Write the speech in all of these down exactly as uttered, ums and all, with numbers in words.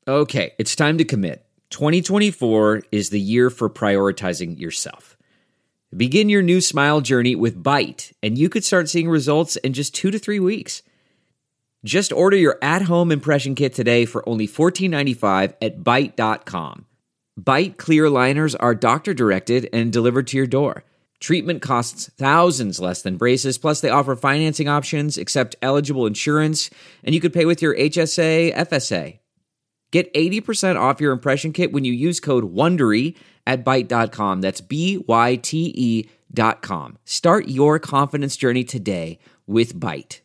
Okay, it's time to commit. twenty twenty-four is the year for prioritizing yourself. Begin your new smile journey with Byte, and you could start seeing results in just two to three weeks. Just order your at-home impression kit today for only fourteen ninety-five at byte dot com. Byte clear aligners are doctor-directed and delivered to your door. Treatment costs thousands less than braces, plus they offer financing options, accept eligible insurance, and you could pay with your H S A, F S A. Get eighty percent off your impression kit when you use code WONDERY at byte dot com. That's B Y T E dot com. Start your confidence journey today with Byte.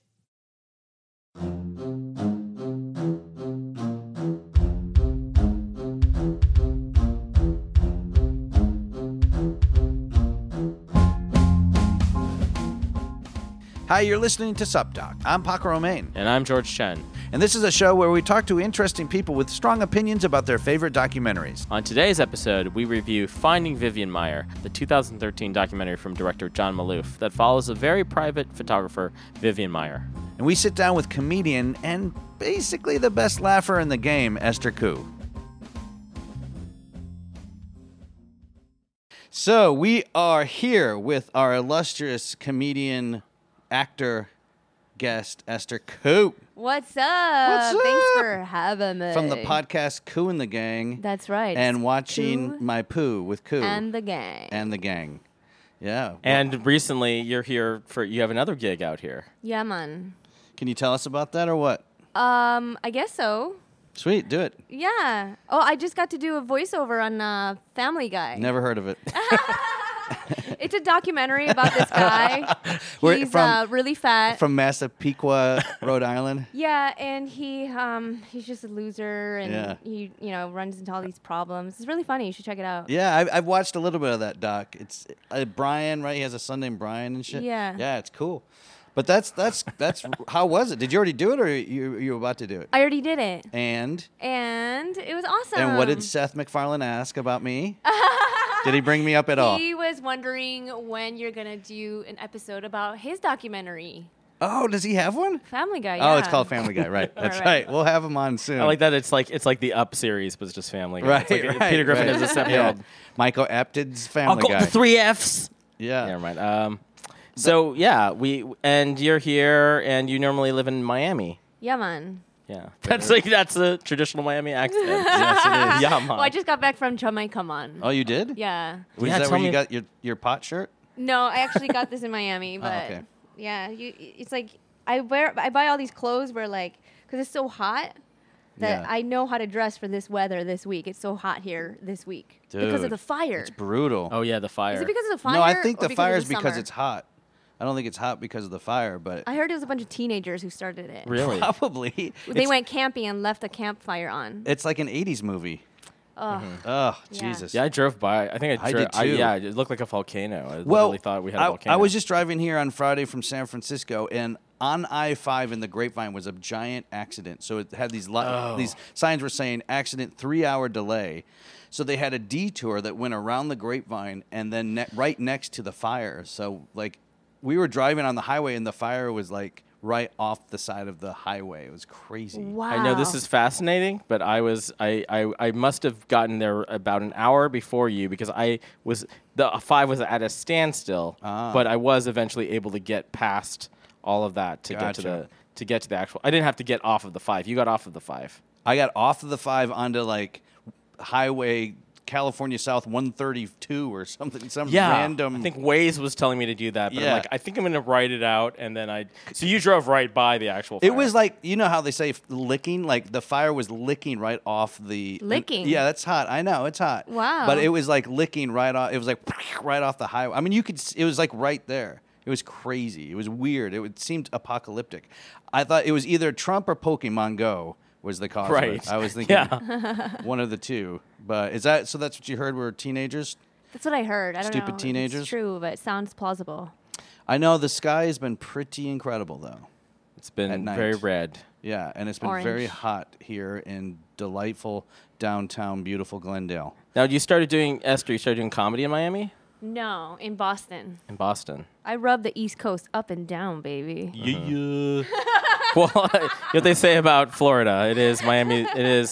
Hi, you're listening to Sup Doc. I'm Paco Romaine. And I'm George Chen. And this is a show where we talk to interesting people with strong opinions about their favorite documentaries. On today's episode, we review Finding Vivian Maier, the two thousand thirteen documentary from director John Maloof that follows a very private photographer, Vivian Maier. And we sit down with comedian and basically the best laugher in the game, Esther Koo. So we are here with our illustrious comedian, actor, guest, Esther Koo. What's up? What's up? Thanks for having me. From the podcast Koo and the Gang. That's right. And watching Koo My Poo with Koo. and the gang. And the gang. Yeah. And recently, you're here for, you have another gig out here. Yeah, man. Can you tell us about that or what? Um, I guess so. Sweet, do it. Yeah. Oh, I just got to do a voiceover on uh, Family Guy. Never heard of it. It's a documentary about this guy. Where- He's from- uh, really fat. From Massapequa, Rhode Island. Yeah, and he um he's just a loser, and Yeah. he you know runs into all these problems. It's really funny. You should check it out. Yeah, I've, I've watched a little bit of that doc. It's uh, Brian, right? He has a son named Brian and shit. Yeah. Yeah, it's cool. But that's that's that's how was it? Did you already do it, or you you were about to do it? I already did it, And and it was awesome. and what did Seth MacFarlane ask about me? Did he bring me up at all? He was wondering when you're gonna do an episode about his documentary, Oh, does he have one? Family Guy. Oh, yeah. it's called Family Guy, right? That's Right. right. We'll have him on soon. I like that it's like it's like the Up series, but it's just Family Guy. Right, It's like, right, Peter Griffin right. is a Yeah. seven-year-old. Michael Apted's Family I'll go Guy. the three Fs. Yeah. Never mind. Um, so, yeah, we and you're here, and you normally live in Miami. Yeah, man. Yeah. That's like that's a traditional Miami accent. Yes, it is. Yeah, man. Well, I just got back from Jamaica, man. Oh, you did? Yeah. Was Yeah, that tell where you me- got your, your pot shirt? No, I actually got this in Miami, but okay. yeah, you. It's like I wear, I buy all these clothes where like, cause it's so hot that Yeah. I know how to dress for this weather this week. It's so hot here this week because of Dude, the fire. It's brutal. Oh, yeah, the fire. Is it because of the fire? No, I think or the because fire of is the because summer? it's hot. I don't think it's hot because of the fire, but I heard it was a bunch of teenagers who started it. Really? probably. They it's, went camping and left a campfire on. It's like an eighties movie. Ugh. Oh, Yeah. Jesus. Yeah, I drove by. I think I, I dro- did too. yeah, it looked like a volcano. I Well, literally thought we had a I, volcano. I was just driving here on Friday from San Francisco, and on I five in the Grapevine was a giant accident. So it had these li- Oh. these signs were saying accident, three hour delay. So they had a detour that went around the Grapevine and then ne- right next to the fire. So like we were driving on the highway, and the fire was like right off the side of the highway. It was crazy. Wow. I know this is fascinating, but I was I, I, I must have gotten there about an hour before you because I was the five was at a standstill, Ah. but I was eventually able to get past all of that to get to Gotcha. the to get to the actual. I didn't have to get off of the five. You got off of the five. I got off of the five onto like highway California South one thirty-two or something, some random. I think Waze was telling me to do that, but Yeah. I'm like, I think I'm going to write it out, and then I. So you drove right by the actual fire. It was like, you know how they say f- licking? Like the fire was licking right off the. Licking? Yeah, that's hot. I know, it's hot. Wow. But it was like licking right off. It was like right off the highway. I mean, you could. s- It was like right there. It was crazy. It was weird. It, would, seemed apocalyptic. I thought it was either Trump or Pokemon Go was the cause. of Right. it. I was thinking Yeah. one of the two. But is that so? That's what you heard? Were teenagers? That's what I heard. I don't Stupid know. teenagers? It's true, but it sounds plausible. I know the sky has been pretty incredible though. It's At been night. very red. Yeah, and it's been Orange. very hot here in delightful downtown, beautiful Glendale. Now, you started doing Esther. You started doing comedy in Miami, No, in Boston. in Boston. I rub the East Coast up and down, baby. Yeah. Well, what they say about Florida, it is Miami. It is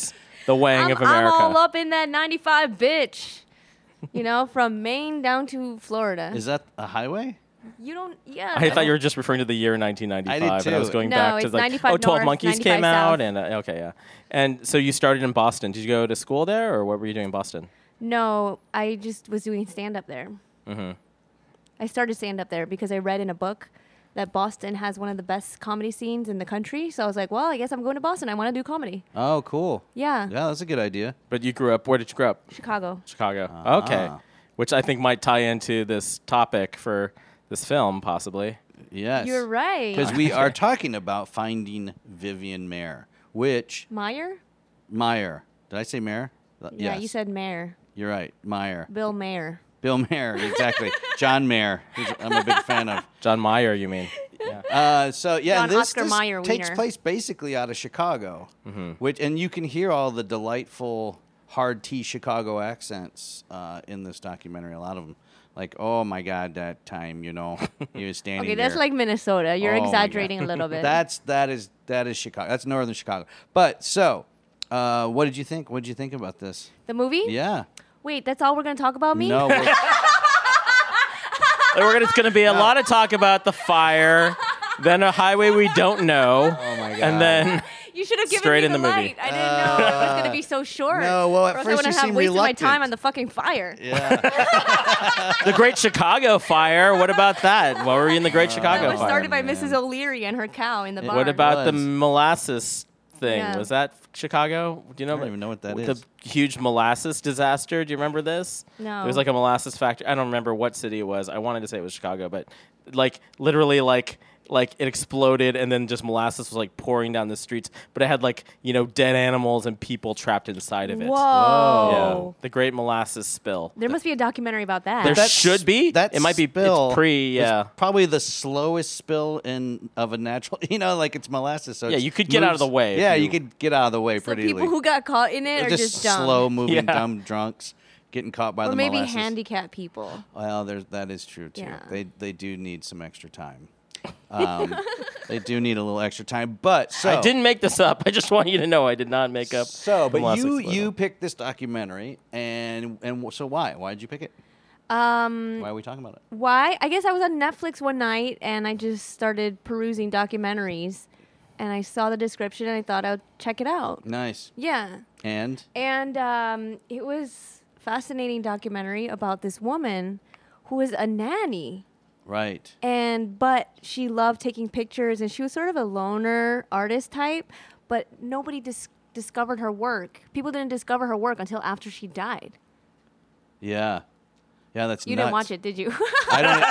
The Wang I'm, of America. I'm all up in that ninety-five, bitch. You know, from Maine down to Florida. Is that a highway? You don't, yeah. I thought you were just referring to the year nineteen ninety-five. I did And I was too. going No, back to it's like, ninety-five oh, twelve north, Monkeys ninety-five came out. south. And uh, okay, yeah. And so you started in Boston. Did you go to school there, or what were you doing in Boston? No, I just was doing stand-up there. Mm-hmm. I started stand-up there because I read in a book that Boston has one of the best comedy scenes in the country. So I was like, well, I guess I'm going to Boston. I want to do comedy. Oh, cool. Yeah. Yeah, that's a good idea. But you grew up, where did you grow up? Chicago. Chicago. Ah. Okay. Which I think might tie into this topic for this film, possibly. Yes. You're right. Because we are talking about finding Vivian Maier, which Meyer? Meyer. Did I say Maier? Uh, Yeah, yes. you said Mayor. You're right. Meyer. Bill Mayer. Bill Mayer, exactly. John Mayer, who's I'm a big fan of. John Mayer, you mean? Yeah. Uh, so yeah, John and this, Oscar this Mayer takes Wiener. place basically out of Chicago, which and you can hear all the delightful hard T Chicago accents uh, in this documentary. A lot of them, like, oh my God, that time, you know, he was standing. Okay, that's there. like Minnesota. You're Oh my exaggerating God. a little bit. That's that is that is Chicago. That's northern Chicago. But so, uh, what did you think? What did you think about this? the movie? Yeah. Wait, that's all we're going to talk about me? No. we're- We're gonna, it's going to be a lot of talk about the fire, then a highway we don't know, Oh my God. and then You should have given Straight me in the, the movie. light. I didn't know it was going to be so short. No, well, at or else first I you wouldn't have seemed wasted my reluctant. time on the fucking fire. yeah. the Great Chicago Fire. What about that? What were you in the Great Uh, Chicago That was Fire? started by man. Missus O'Leary and her cow in the barn. What about the was. molasses thing? Yeah. Was that Chicago? Do you know? I don't even know what that the is. huge molasses disaster. Do you remember this? No. It was like a molasses factory. I don't remember what city it was. I wanted to say it was Chicago, but like literally like like it exploded and then just molasses was like pouring down the streets. But it had like, you know, dead animals and people trapped inside of it. Whoa. Yeah. The Great Molasses Spill. There must be a documentary about that. There That should be. That It might be- it's spill pre, is yeah. probably the slowest spill in of a natural. You know, like it's molasses. So Yeah, it's you could get out of moves- the way if Yeah, you- you could get out of the way so pretty people easily. who got caught in it They're are just, just, dumb. slow moving Yeah. dumb drunks getting caught by Or the maybe molasses. handicapped people. Well, there's that is true too. Yeah. They they do need some extra time. Um, they do need a little extra time, but so I didn't make this up. I just want you to know I did not make up. So, the but molasses you spill. you picked this documentary, and and so why? Why did you pick it? Um, Why are we talking about it? why? I guess I was on Netflix one night and I just started perusing documentaries and I saw the description and I thought I'd check it out. Nice. Yeah. And And um, it was a fascinating documentary about this woman who was a nanny. right. And but she loved taking pictures and she was sort of a loner artist type, but nobody dis- discovered her work. People didn't discover her work until after she died. Yeah. Yeah, that's You nuts. didn't watch it, did you? I don't.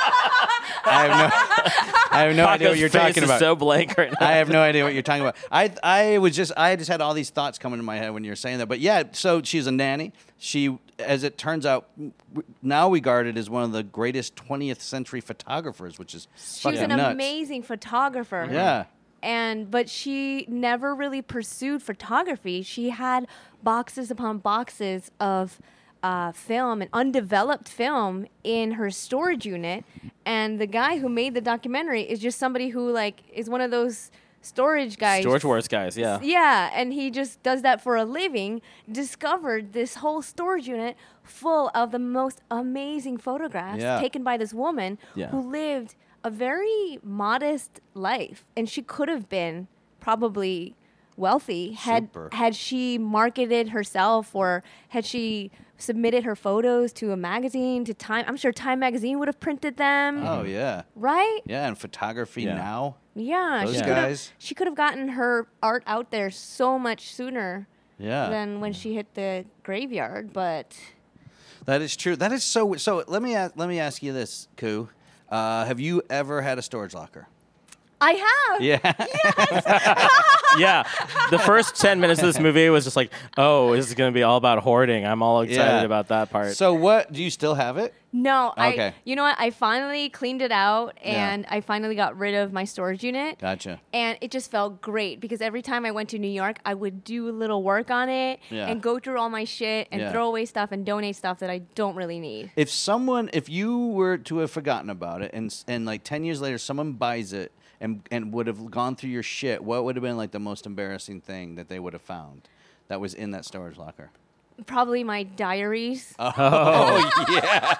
I have no. I have no idea what Paco's you're face talking is about. so blank right now. I have no idea what you're talking about. I I was just I just had all these thoughts coming to my head when you were saying that. But yeah, so she's a nanny. She, as it turns out, w- now regarded as one of the greatest twentieth century photographers, which is She fucking was an nuts. amazing photographer. Yeah. And but she never really pursued photography. She had boxes upon boxes of uh, film and undeveloped film in her storage unit. And the guy who made the documentary is just somebody who like is one of those storage guys. Storage Wars guys, yeah. Yeah, and he just does that for a living. Discovered this whole storage unit full of the most amazing photographs Yeah. taken by this woman Yeah. who lived a very modest life, and she could have been probably wealthy had Super. had she marketed herself or had she submitted her photos to a magazine, to Time. I'm sure Time magazine would have printed them, Oh yeah. right? Yeah, and photography Yeah. now. Yeah, Those she could have guys. she could have gotten her art out there so much sooner Yeah. than when she hit the graveyard. But That is true. That is so. So let me ask, let me ask you this, Koo. Uh, have you ever had a storage locker? I have. Yeah. Yeah. The first ten minutes of this movie was just like, oh, this is going to be all about hoarding. I'm all excited Yeah. about that part. So what? Do you still have it? No, Okay. I. You know what? I finally cleaned it out, Yeah. and I finally got rid of my storage unit. Gotcha. And it just felt great because every time I went to New York, I would do a little work on it Yeah. and go through all my shit and Yeah. throw away stuff and donate stuff that I don't really need. If someone, if you were to have forgotten about it, and s- and like ten years later, someone buys it and and would have gone through your shit, what would have been like the most embarrassing thing that they would have found? that was in that storage locker? Probably my diaries. Oh yeah,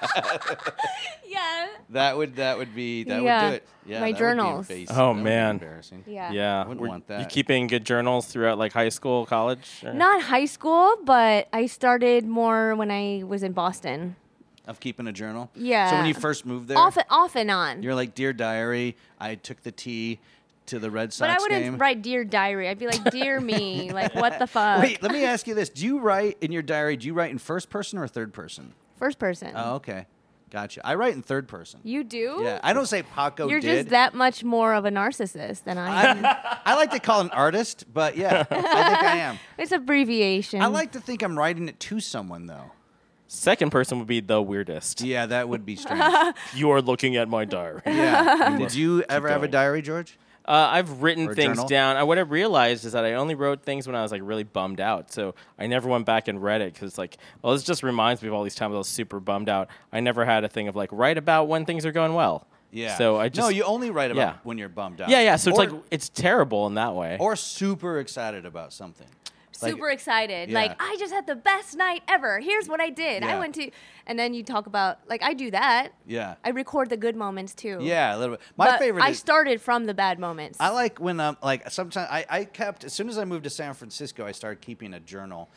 Yeah. that would that would be that Yeah. would do it. Yeah, My that journals. Would be invasive. Oh, That would be man. embarrassing. Yeah. Yeah. Wouldn't Were want that. You keeping good journals throughout like high school, college? or- Not high school, but I started more when I was in Boston. Of keeping a journal. Yeah. So when you first moved there, Off and, off and on. you're like, dear diary, I took the T to the Red Sox But I wouldn't game. write Dear Diary. I'd be like, Dear me. Like, what the fuck? Wait, let me ask you this: do you write in your diary? Do you write in first person or third person? First person. Oh, okay, gotcha. I write in third person. You do? Yeah, I don't say Paco You're did. just that much more of a narcissist than I am. I, I like to call an artist, but yeah, I think I am. It's abbreviation. I like to think I'm writing it to someone, though. Second person would be the weirdest. Yeah, that would be strange. You are looking at my diary. Yeah. Did you ever have a going. diary, George? Uh, I've written Or a things journal? down. I, what I realized is that I only wrote things when I was like really bummed out. So I never went back and read it because it's like, well, this just reminds me of all these times I was super bummed out. I never had a thing of like write about when things are going well. Yeah. So I just no, you only write about yeah. when you're bummed out. yeah yeah. So it's Or- like it's terrible in that way. or super excited about something. Like- Super excited. Yeah. Like, I just had the best night ever. Here's what I did. Yeah. I went to, and then you talk about, like, I do that. Yeah. I record the good moments too. Yeah, a little bit. My But favorite I is started from the bad moments. I like when um like sometimes I, I kept as soon as I moved to San Francisco I started keeping a journal,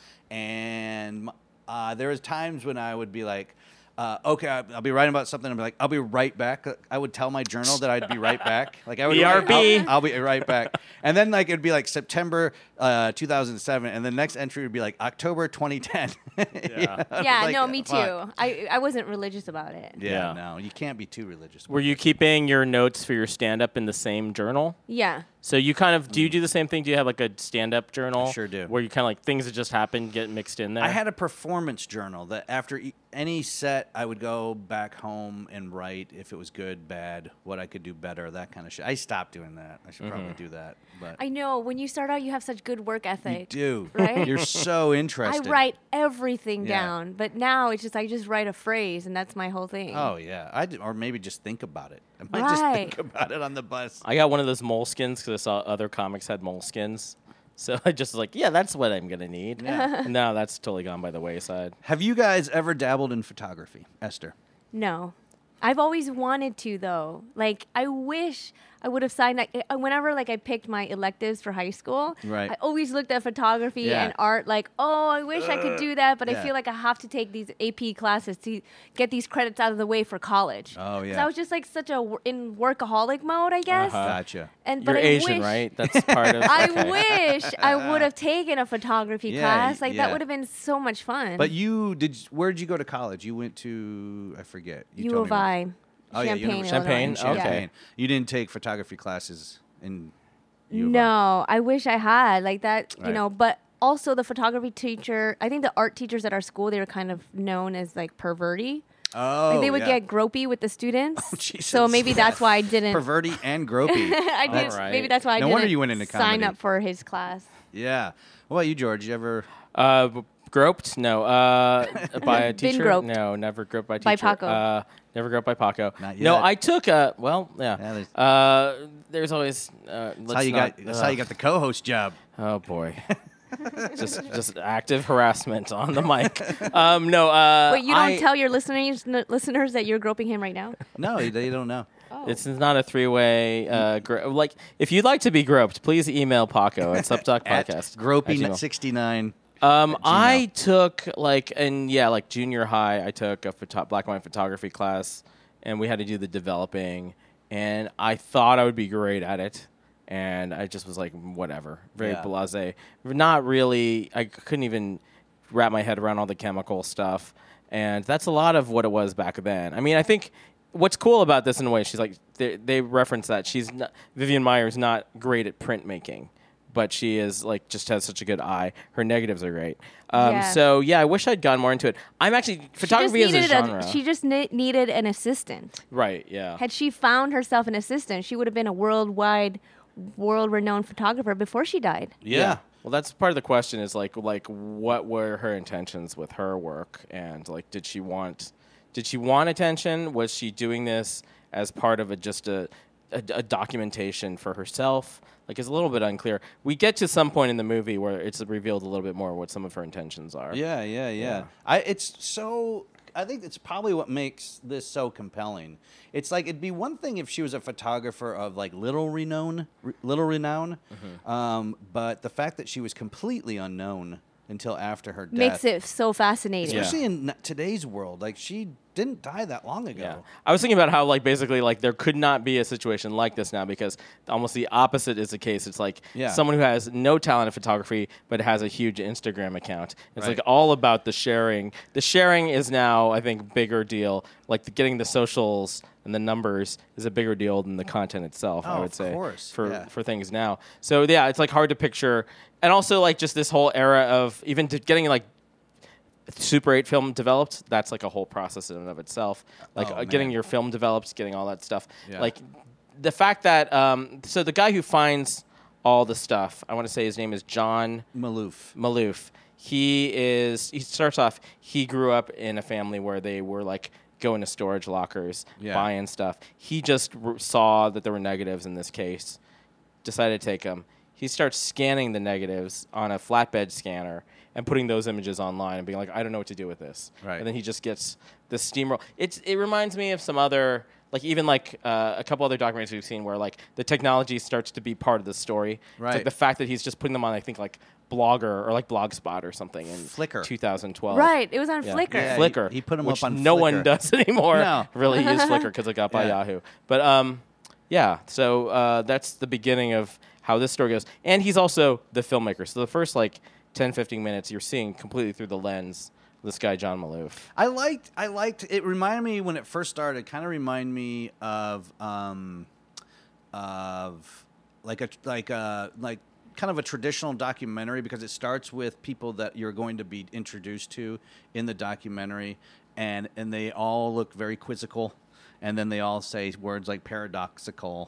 and uh, there was times when I would be like, uh, okay, I'll, I'll be writing about something. I'll be like, I'll be right back. I would tell my journal that I'd be right back. Like I would B R B. write, I'll, I'll be right back. And then like it'd be like September uh, two thousand seven, and the next entry would be like October twenty ten. Yeah. yeah, Like, no, me fuck. too. I, I wasn't religious about it. Yeah, Yeah. no, you can't be too religious. Were you keeping your notes for your stand up in the same journal? Yeah. So you kind of do you do the same thing? Do you have like a stand up journal? I sure do. Where you kind of like things that just happen get mixed in there. I had a performance journal that after e- any set, I would go back home and write if it was good, bad, what I could do better, that kind of shit. I stopped doing that. I should probably do that. But I know. When you start out, you have such good work you ethic. do. Right? You're so I interested. write everything Yeah. down, but now it's just I just write a phrase, and that's my whole thing. Oh yeah, I d- or maybe just think about it. I might just Right. think about it on the bus. I got one of those moleskins because I saw other comics had moleskins. So I just was like, yeah, that's what I'm gonna need. Yeah. And now that's totally gone by the wayside. Have you guys ever dabbled in photography, Esther? No. I've always wanted to though. Like I wish I would have signed. Like, uh, whenever like I picked my electives for high school, Right. I always looked at photography Yeah. and art. Like, oh, I wish I could do that, but Yeah. I feel like I have to take these A P classes to get these credits out of the way for college. Oh, 'Cause yeah. I was just like such a wor- in workaholic mode, I guess. Uh-huh. Gotcha. And You're but I Asian, wish, right? That's part of. I okay. wish I would have taken a photography Yeah, class. Like yeah. that would have been so much fun. But you did. Where did you go to college? You went to I forget. You U told of me. I. Oh yeah, Champaign, University- Champaign? Illinois. Okay. Yeah. Champaign. You didn't take photography classes in. U of I. No, I wish I had like that, you Right. know, but also the photography teacher, I think the art teachers at our school, they were kind of known as like perverty. Oh, Like they would yeah. get gropey with the students. Jesus. So maybe that's why I didn't perverty and gropey. I did All right. maybe that's why I No didn't wonder you went into sign comedy. up for his class. Yeah. What about you, George? You ever? Uh, b- groped? No. Uh, by a Been teacher? groped. No, never groped by a By teacher. Paco. Uh, never groped by Paco. Not No, yet. I took a. Well, yeah. Yeah, there's- uh, there's always. Uh, That's how you got. That's how you got the co-host job. Oh boy. just just active harassment on the mic. Um, no. Uh, Wait, you don't I- tell your listeners n- listeners that you're groping him right now? No, they don't know. Oh. It's not a three-way. Uh, gro- like, if you'd like to be groped, please email Paco at Subtalk At Podcast. groping at at Gmail. sixty-nine. Um, at Gmail. I took like, and yeah, like junior high, I took a photo- black and white photography class, and we had to do the developing, and I thought I would be great at it, and I just was like, whatever, very Yeah. blasé. Not really. I couldn't even wrap my head around all the chemical stuff, and that's a lot of what it was back then. I mean, I think. What's cool about this in a way, she's like, they, they reference that she's not, Vivian Meyer's not great at printmaking, but she is like just has such a good eye. Her negatives are great. Um, Yeah. So yeah, I wish I'd gone more into it. I'm actually photography she is just a needed genre, she just ne- needed an assistant. right? Yeah. Had she found herself an assistant, she would have been a worldwide, world-renowned photographer before she died. Yeah. Well, that's part of the question is like like what were her intentions with her work, and like did she want did she want attention? Was she doing this as part of a just a a, a documentation for herself. Like, it's a little bit unclear. We get to some point in the movie where it's revealed a little bit more what some of her intentions are. Yeah, yeah, yeah. Yeah. I it's so I think it's probably what makes this so compelling. It's like it'd be one thing if she was a photographer of like little renown, r- little renown, Mm-hmm. um, but the fact that she was completely unknown until after her death Makes it so fascinating. Yeah. especially in n- today's world. Like she didn't die that long ago. Yeah. I was thinking about how, like, basically, like, there could not be a situation like this now because almost the opposite is the case. It's like Yeah. someone who has no talent in photography but has a huge Instagram account. It's Right. like all about the sharing. The sharing is now, I think, bigger deal. Like, the, getting the socials and the numbers is a bigger deal than the content itself, I Oh, would of say, course. for Yeah. for things now. So, yeah, it's, like, hard to picture. And also, like, just this whole era of even to getting, like, Super eight film developed, that's like a whole process in and of itself. Like Oh, uh, getting man. your film developed, getting all that stuff. Yeah. Like the fact that, um, so the guy who finds all the stuff, I want to say his name is John Maloof. Maloof. He is, he starts off, he grew up in a family where they were like going to storage lockers, Yeah. buying stuff. He just r- saw that there were negatives in this case, decided to take them. He starts scanning the negatives on a flatbed scanner and putting those images online and being like, I don't know what to do with this. Right. And then he just gets the steamroll. It's it reminds me of some other, like even like uh, a couple other documentaries we've seen where like the technology starts to be part of the story. It's Right. like the fact that he's just putting them on, I think like Blogger or like Blogspot or something in Flickr. two thousand twelve. Right. It was on Yeah. Flickr. Yeah, Flickr. he- he put 'em which up on no one Flickr. does anymore. No. Really use Flickr because it got by Yeah. Yahoo. But um, yeah. So uh, that's the beginning of how this story goes. And he's also the filmmaker. So the first like ten, fifteen minutes, you're seeing completely through the lens of this guy John Maloof. I liked. I liked. It reminded me when it first started. Kind of remind me of, um, of like a like a like kind of a traditional documentary because it starts with people that you're going to be introduced to in the documentary, and and they all look very quizzical, and then they all say words like paradoxical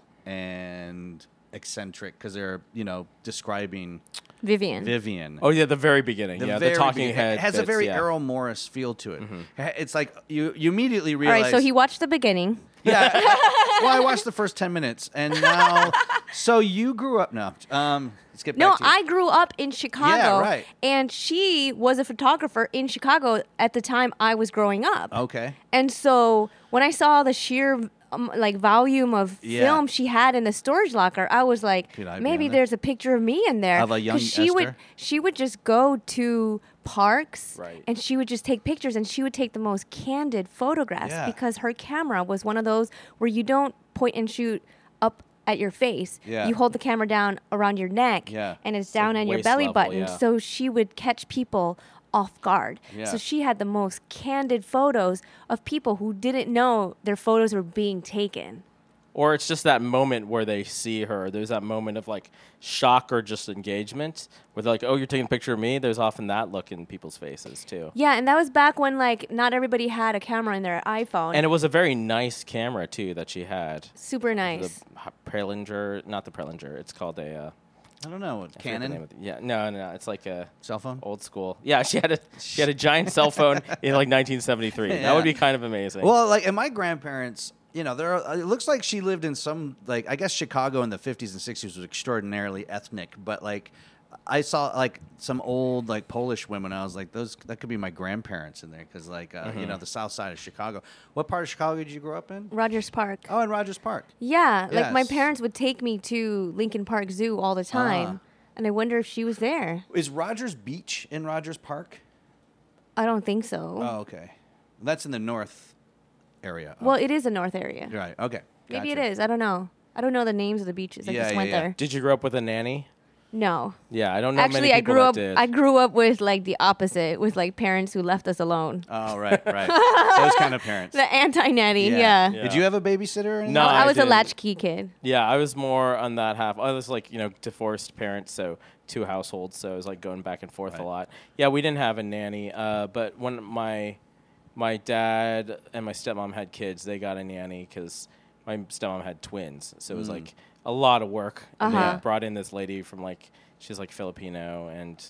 and eccentric because they're you know describing Vivian. Vivian. Oh yeah, the very beginning. yeah, very the talking beginning. head It has a bits, very yeah. Errol Morris feel to it. Ha- It's like you you immediately All realize. right. So he watched the beginning. yeah. Well, I watched the first ten minutes, and now. So you grew up. No. Um. Let's get No, back to you. I grew up in Chicago. Yeah, right. And she was a photographer in Chicago at the time I was growing up. Okay. And so when I saw the sheer um, like volume of Yeah. film she had in the storage locker, I was like, Could I be maybe on there? there's a picture of me in there. Of a young 'Cause she would Esther? she would just go to parks Right. and she would just take pictures and she would take the most candid photographs Yeah. because her camera was one of those where you don't point and shoot up at your face. Yeah. You hold the camera down around your neck Yeah. and it's down like on your waist belly level, button. yeah. So she would catch people off guard. Yeah. So she had the most candid photos of people who didn't know their photos were being taken. Or it's just that moment where they see her. There's that moment of like shock or just engagement where they're like, oh, you're taking a picture of me? There's often that look in people's faces too. Yeah, and that was back when like not everybody had a camera in their iPhone. And it was a very nice camera too that she had. Super nice. The H- Prelinger, not the Prelinger. It's called a uh, I don't know. I forget the Canon name of it. Yeah, no, no, no. It's like a cell phone. old school. Yeah, she had a she had a giant cell phone in like nineteen seventy-three. Yeah. That would be kind of amazing. Well, like, and my grandparents, you know, there. Are, it looks like she lived in some, like, I guess Chicago in the fifties and sixties was extraordinarily ethnic, but like, I saw like some old like Polish women. I was like, those that could be my grandparents in there because like, uh, you know, the South Side of Chicago. What part of Chicago did you grow up in? Rogers Park. Oh, in Rogers Park. Yeah, like my Yes. parents would take me to Lincoln Park Zoo all the time. Ah. And I wonder if she was there. Is Rogers Beach in Rogers Park? I don't think so. Oh, okay. That's in the north area. Well, it is a north area. You're right. Okay. Maybe Gotcha. it is. I don't know. I don't know the names of the beaches. I Yeah, just yeah, went yeah. there. Did you grow up with a nanny? No. Yeah, I don't know many Actually, people I grew that up. did. I grew up with like the opposite, with like parents who left us alone. Oh, right, right. Those kind of parents. The anti-nanny. Yeah. Yeah. Yeah. Did you have a babysitter or anything? No, I I was a didn't. latchkey kid. Yeah, I was more on that half. I was like, you know, divorced parents, so two households, so I was like going back and forth Right. a lot. Yeah, we didn't have a nanny, uh, but when my my dad and my stepmom had kids, they got a nanny because my stepmom had twins, so it was like a lot of work. And Uh-huh. they brought in this lady from like she's like Filipino, and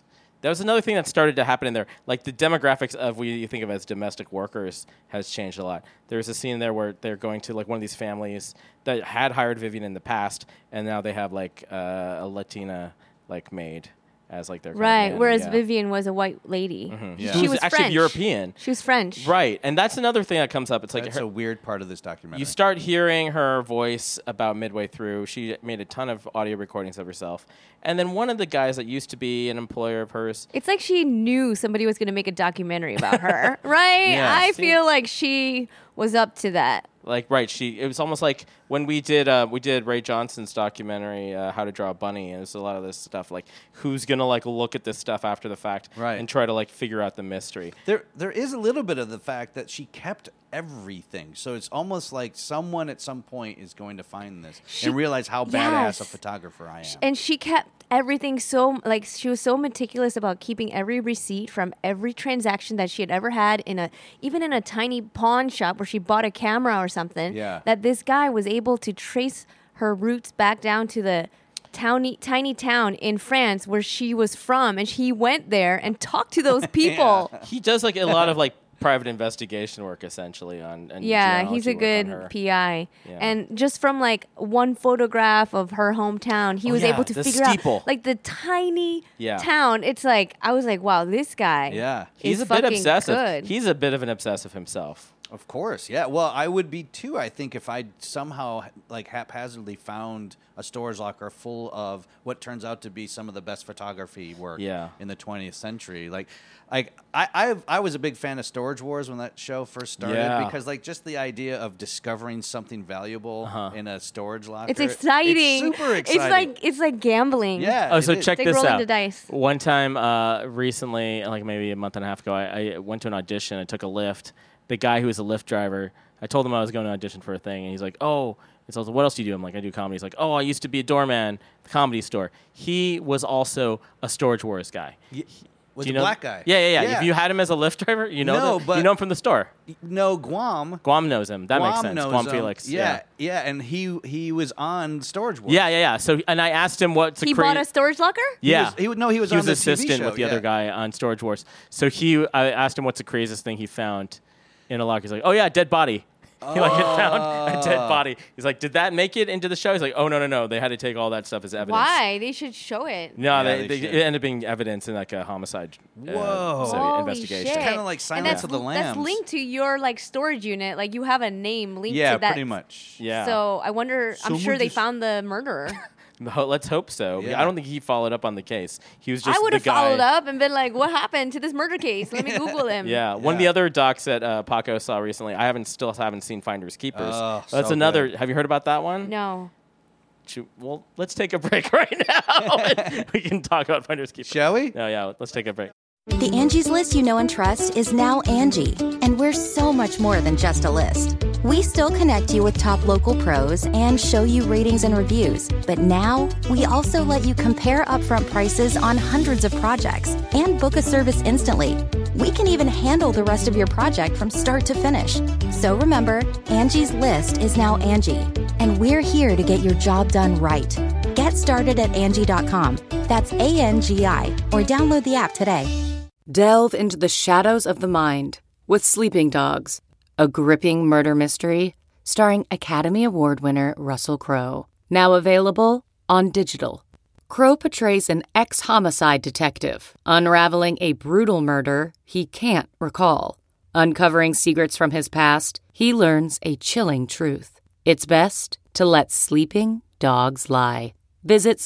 That was another thing that started to happen in there. Like the demographics of what you think of as domestic workers has changed a lot. There's a scene there where they're going to like one of these families that had hired Vivian in the past, and now they have like uh, a Latina like maid as like their kind of Right. man. Whereas Yeah. Vivian was a white lady. Mhm. Yeah. She, She was, was actually French. European. She was French. Right, and that's another thing that comes up. It's like That's her, a weird part of this documentary. you start hearing her voice about midway through. She made a ton of audio recordings of herself. And then one of the guys that used to be an employer of hers. It's like she knew somebody was going to make a documentary about her, right? Yeah. I See? feel like she was up to that. Like right, she. It was almost like when we did uh, we did Ray Johnson's documentary, uh, How to Draw a Bunny, and there's a lot of this stuff like who's gonna like look at this stuff after the fact, Right. and try to like figure out the mystery. There, there is a little bit of the fact that she kept everything. So it's almost like someone at some point is going to find this She- and realize how Yes. badass a photographer I am. And she kept everything so, like, she was so meticulous about keeping every receipt from every transaction that she had ever had in a, even in a tiny pawn shop where she bought a camera or something. Yeah. That this guy was able to trace her roots back down to the towny, tiny town in France where she was from. And he went there and talked to those people. He does like a lot of like private investigation work essentially on. And Yeah, he's a genealogy work on good her. P I. Yeah. And just from like one photograph of her hometown, he Oh, was yeah, able to the figure steeple. out like the tiny Yeah. town. It's like I was like, wow, this guy. Yeah. He's is a bit fucking obsessive. Good. He's a bit of an obsessive himself. Of course, yeah. Well, I would be too. I think if I somehow like haphazardly found a storage locker full of what turns out to be some of the best photography work Yeah. in the twentieth century, like, like I, I, I was a big fan of Storage Wars when that show first started Yeah. because like just the idea of discovering something valuable Uh-huh. in a storage locker. It's exciting. It's super exciting. It's like it's like gambling. yeah. Oh, it so is. check Like this rolling out. the dice. One time, uh, recently, like maybe a month and a half ago, I, I went to an audition. I took a lift. The guy who was a Lyft driver, I told him I was going to audition for a thing, and he's like, "Oh." And so I was like, what else do you do? I'm like, I do comedy. He's like, oh, I used to be a doorman at the Comedy Store. He was also a Storage Wars guy. Y- Was Do you the know- black guy? Yeah, yeah, yeah, Yeah. If you had him as a Lyft driver, you know, No, the- but- you know him from the store. No, Guam. Guam knows him. That Guam makes sense. knows Guam him. Felix. Yeah, yeah, and he he was on Storage Wars. Yeah, yeah, yeah. So, and I asked him what's a He cra- bought a storage locker? Yeah, was- he would- no, he was he on was the T V assistant show, with the yeah. other guy on Storage Wars. So he, I asked him what's the craziest thing he found in a locker. He's like, oh yeah, dead body. He like had found a dead body. He's like, did that make it into the show? He's like, oh no, no, no. They had to take all that stuff as evidence. Why? They should show it. No, Yeah, they, they they, should. it ended up being evidence in like a homicide. uh, Whoa. so Holy investigation. shit. Kinda like And Silence that's, of the That's Lambs. linked to your like storage unit. Like you have a name linked Yeah, to that. pretty much. Yeah. So I wonder. I'm Someone sure they just- found the murderer. Ho- Let's hope so. Yeah. I don't think he followed up on the case. He was just I would the have guy. followed up and been like, "What happened to this murder case? Let me Google him." Yeah, one of the Yeah. other docs that uh, Paco saw recently. I haven't still haven't seen Finders Keepers. Oh, That's so another. good. Have you heard about that one? No. Shoot, well, let's take a break right now. We can talk about Finders Keepers. Shall we? No, yeah, let's take a break. The Angie's List you know and trust is now Angie, and we're so much more than just a list. We still connect you with top local pros and show you ratings and reviews, but now we also let you compare upfront prices on hundreds of projects and book a service instantly. We can even handle the rest of your project from start to finish. So remember, Angie's List is now Angie, and we're here to get your job done right. Get started at Angie dot com. That's A N G I, or download the app today. Delve into the shadows of the mind with Sleeping Dogs, a gripping murder mystery starring Academy Award winner Russell Crowe. Now available on digital. Crowe portrays an ex-homicide detective unraveling a brutal murder he can't recall. Uncovering secrets from his past, he learns a chilling truth. It's best to let sleeping dogs lie. Visit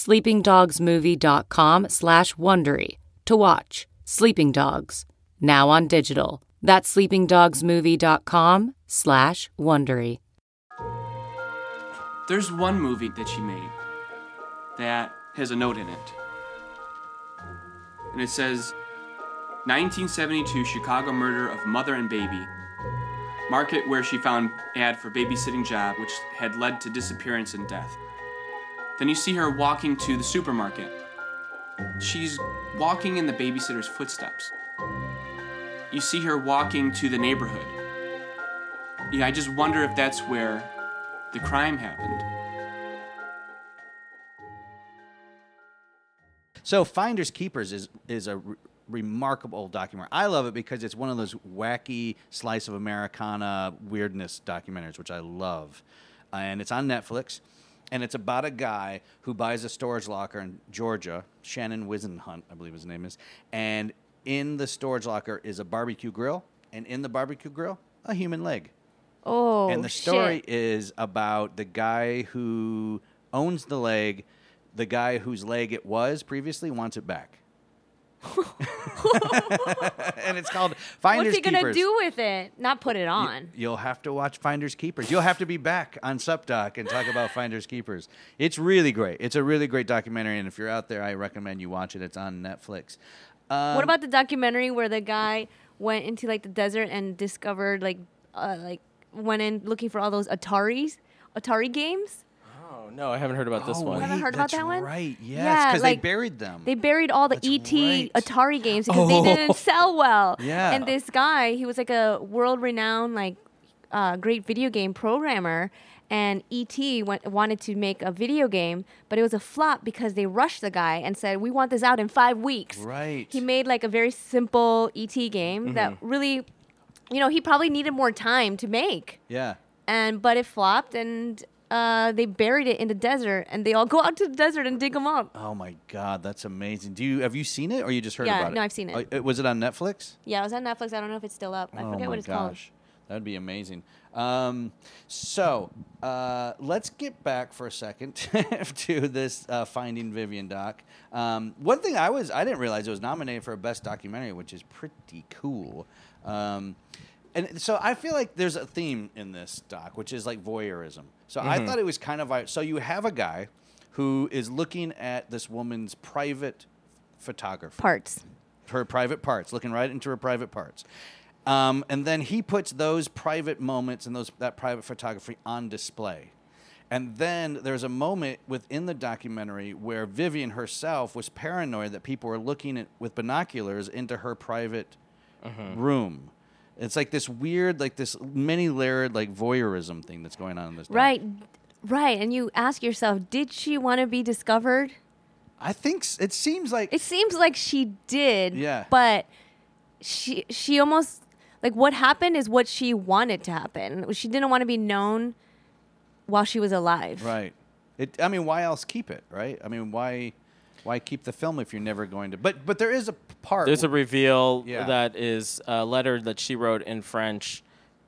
sleepingdogsmovie.com slash Wondery to watch Sleeping Dogs, now on digital. That's sleepingdogsmovie.com slash Wondery. There's one movie that she made that has a note in it. And it says, nineteen seventy-two Chicago murder of mother and baby. Market where she found ad for babysitting job, which had led to disappearance and death. Then you see her walking to the supermarket. She's walking in the babysitter's footsteps. You see her walking to the neighborhood. Yeah, I just wonder if that's where the crime happened. So Finders Keepers is is a remarkable documentary. I love it because it's one of those wacky slice of Americana weirdness documentaries, which I love. Uh, and it's on Netflix. And it's about a guy who buys a storage locker in Georgia, Shannon Wisenhunt, I believe his name is. And in the storage locker is a barbecue grill. And in the barbecue grill, a human leg. Oh, And the story shit. is about the guy who owns the leg. The guy whose leg it was previously wants it back. And it's called Finders What's he Keepers. gonna do with it? Not put it on. You'll have to watch Finders Keepers. You'll have to be back on SupDoc and talk about Finders Keepers. It's really great. It's a really great documentary, and if you're out there, I recommend you watch it. It's on Netflix. Um, What about the documentary where the guy went into like the desert and discovered like uh, like went in looking for all those Ataris, Atari games? Oh no, I haven't heard about this oh, one. wait, Haven't heard about that's that one? right. Yes, Yeah, because like, they buried them. They buried all the That's E T right. Atari games because Oh. they didn't sell well. Yeah. And this guy, he was like a world-renowned, like, uh, great video game programmer. And E T went, wanted to make a video game, but it was a flop because they rushed the guy and said, "We want this out in five weeks." Right. He made like a very simple E T game that really, you know, he probably needed more time to make. Yeah. And but it flopped, and uh, they buried it in the desert, and they all go out to the desert and dig them up. Oh my God, that's amazing. Do you have you seen it or you just heard Yeah, about it? no, I've seen it. Uh, was it on Netflix? Yeah, it was on Netflix. I don't know if it's still up. I oh forget my what it's gosh. called. That'd be amazing. Um, so uh, let's get back for a second to this uh, Finding Vivian doc. Um, one thing I was I didn't realize it was nominated for a best documentary, which is pretty cool. Um, and so I feel like there's a theme in this doc, which is like voyeurism. So I thought it was kind of like, so you have a guy who is looking at this woman's private photography. Parts. Her private parts, looking right into her private parts. Um, and then he puts those private moments and those that private photography on display. And then there's a moment within the documentary where Vivian herself was paranoid that people were looking at, with binoculars into her private room. It's like this weird, like this many-layered, like voyeurism thing that's going on in this doc. Right. Right. And you ask yourself, did she want to be discovered? I think s- it seems like It seems like she did. Yeah. But she she almost like what happened is what she wanted to happen. She didn't want to be known while she was alive. right. It. I mean, why else keep it? Right. I mean, why why keep the film if you're never going to? But but there is a part. There's a reveal Yeah. that is a letter that she wrote in French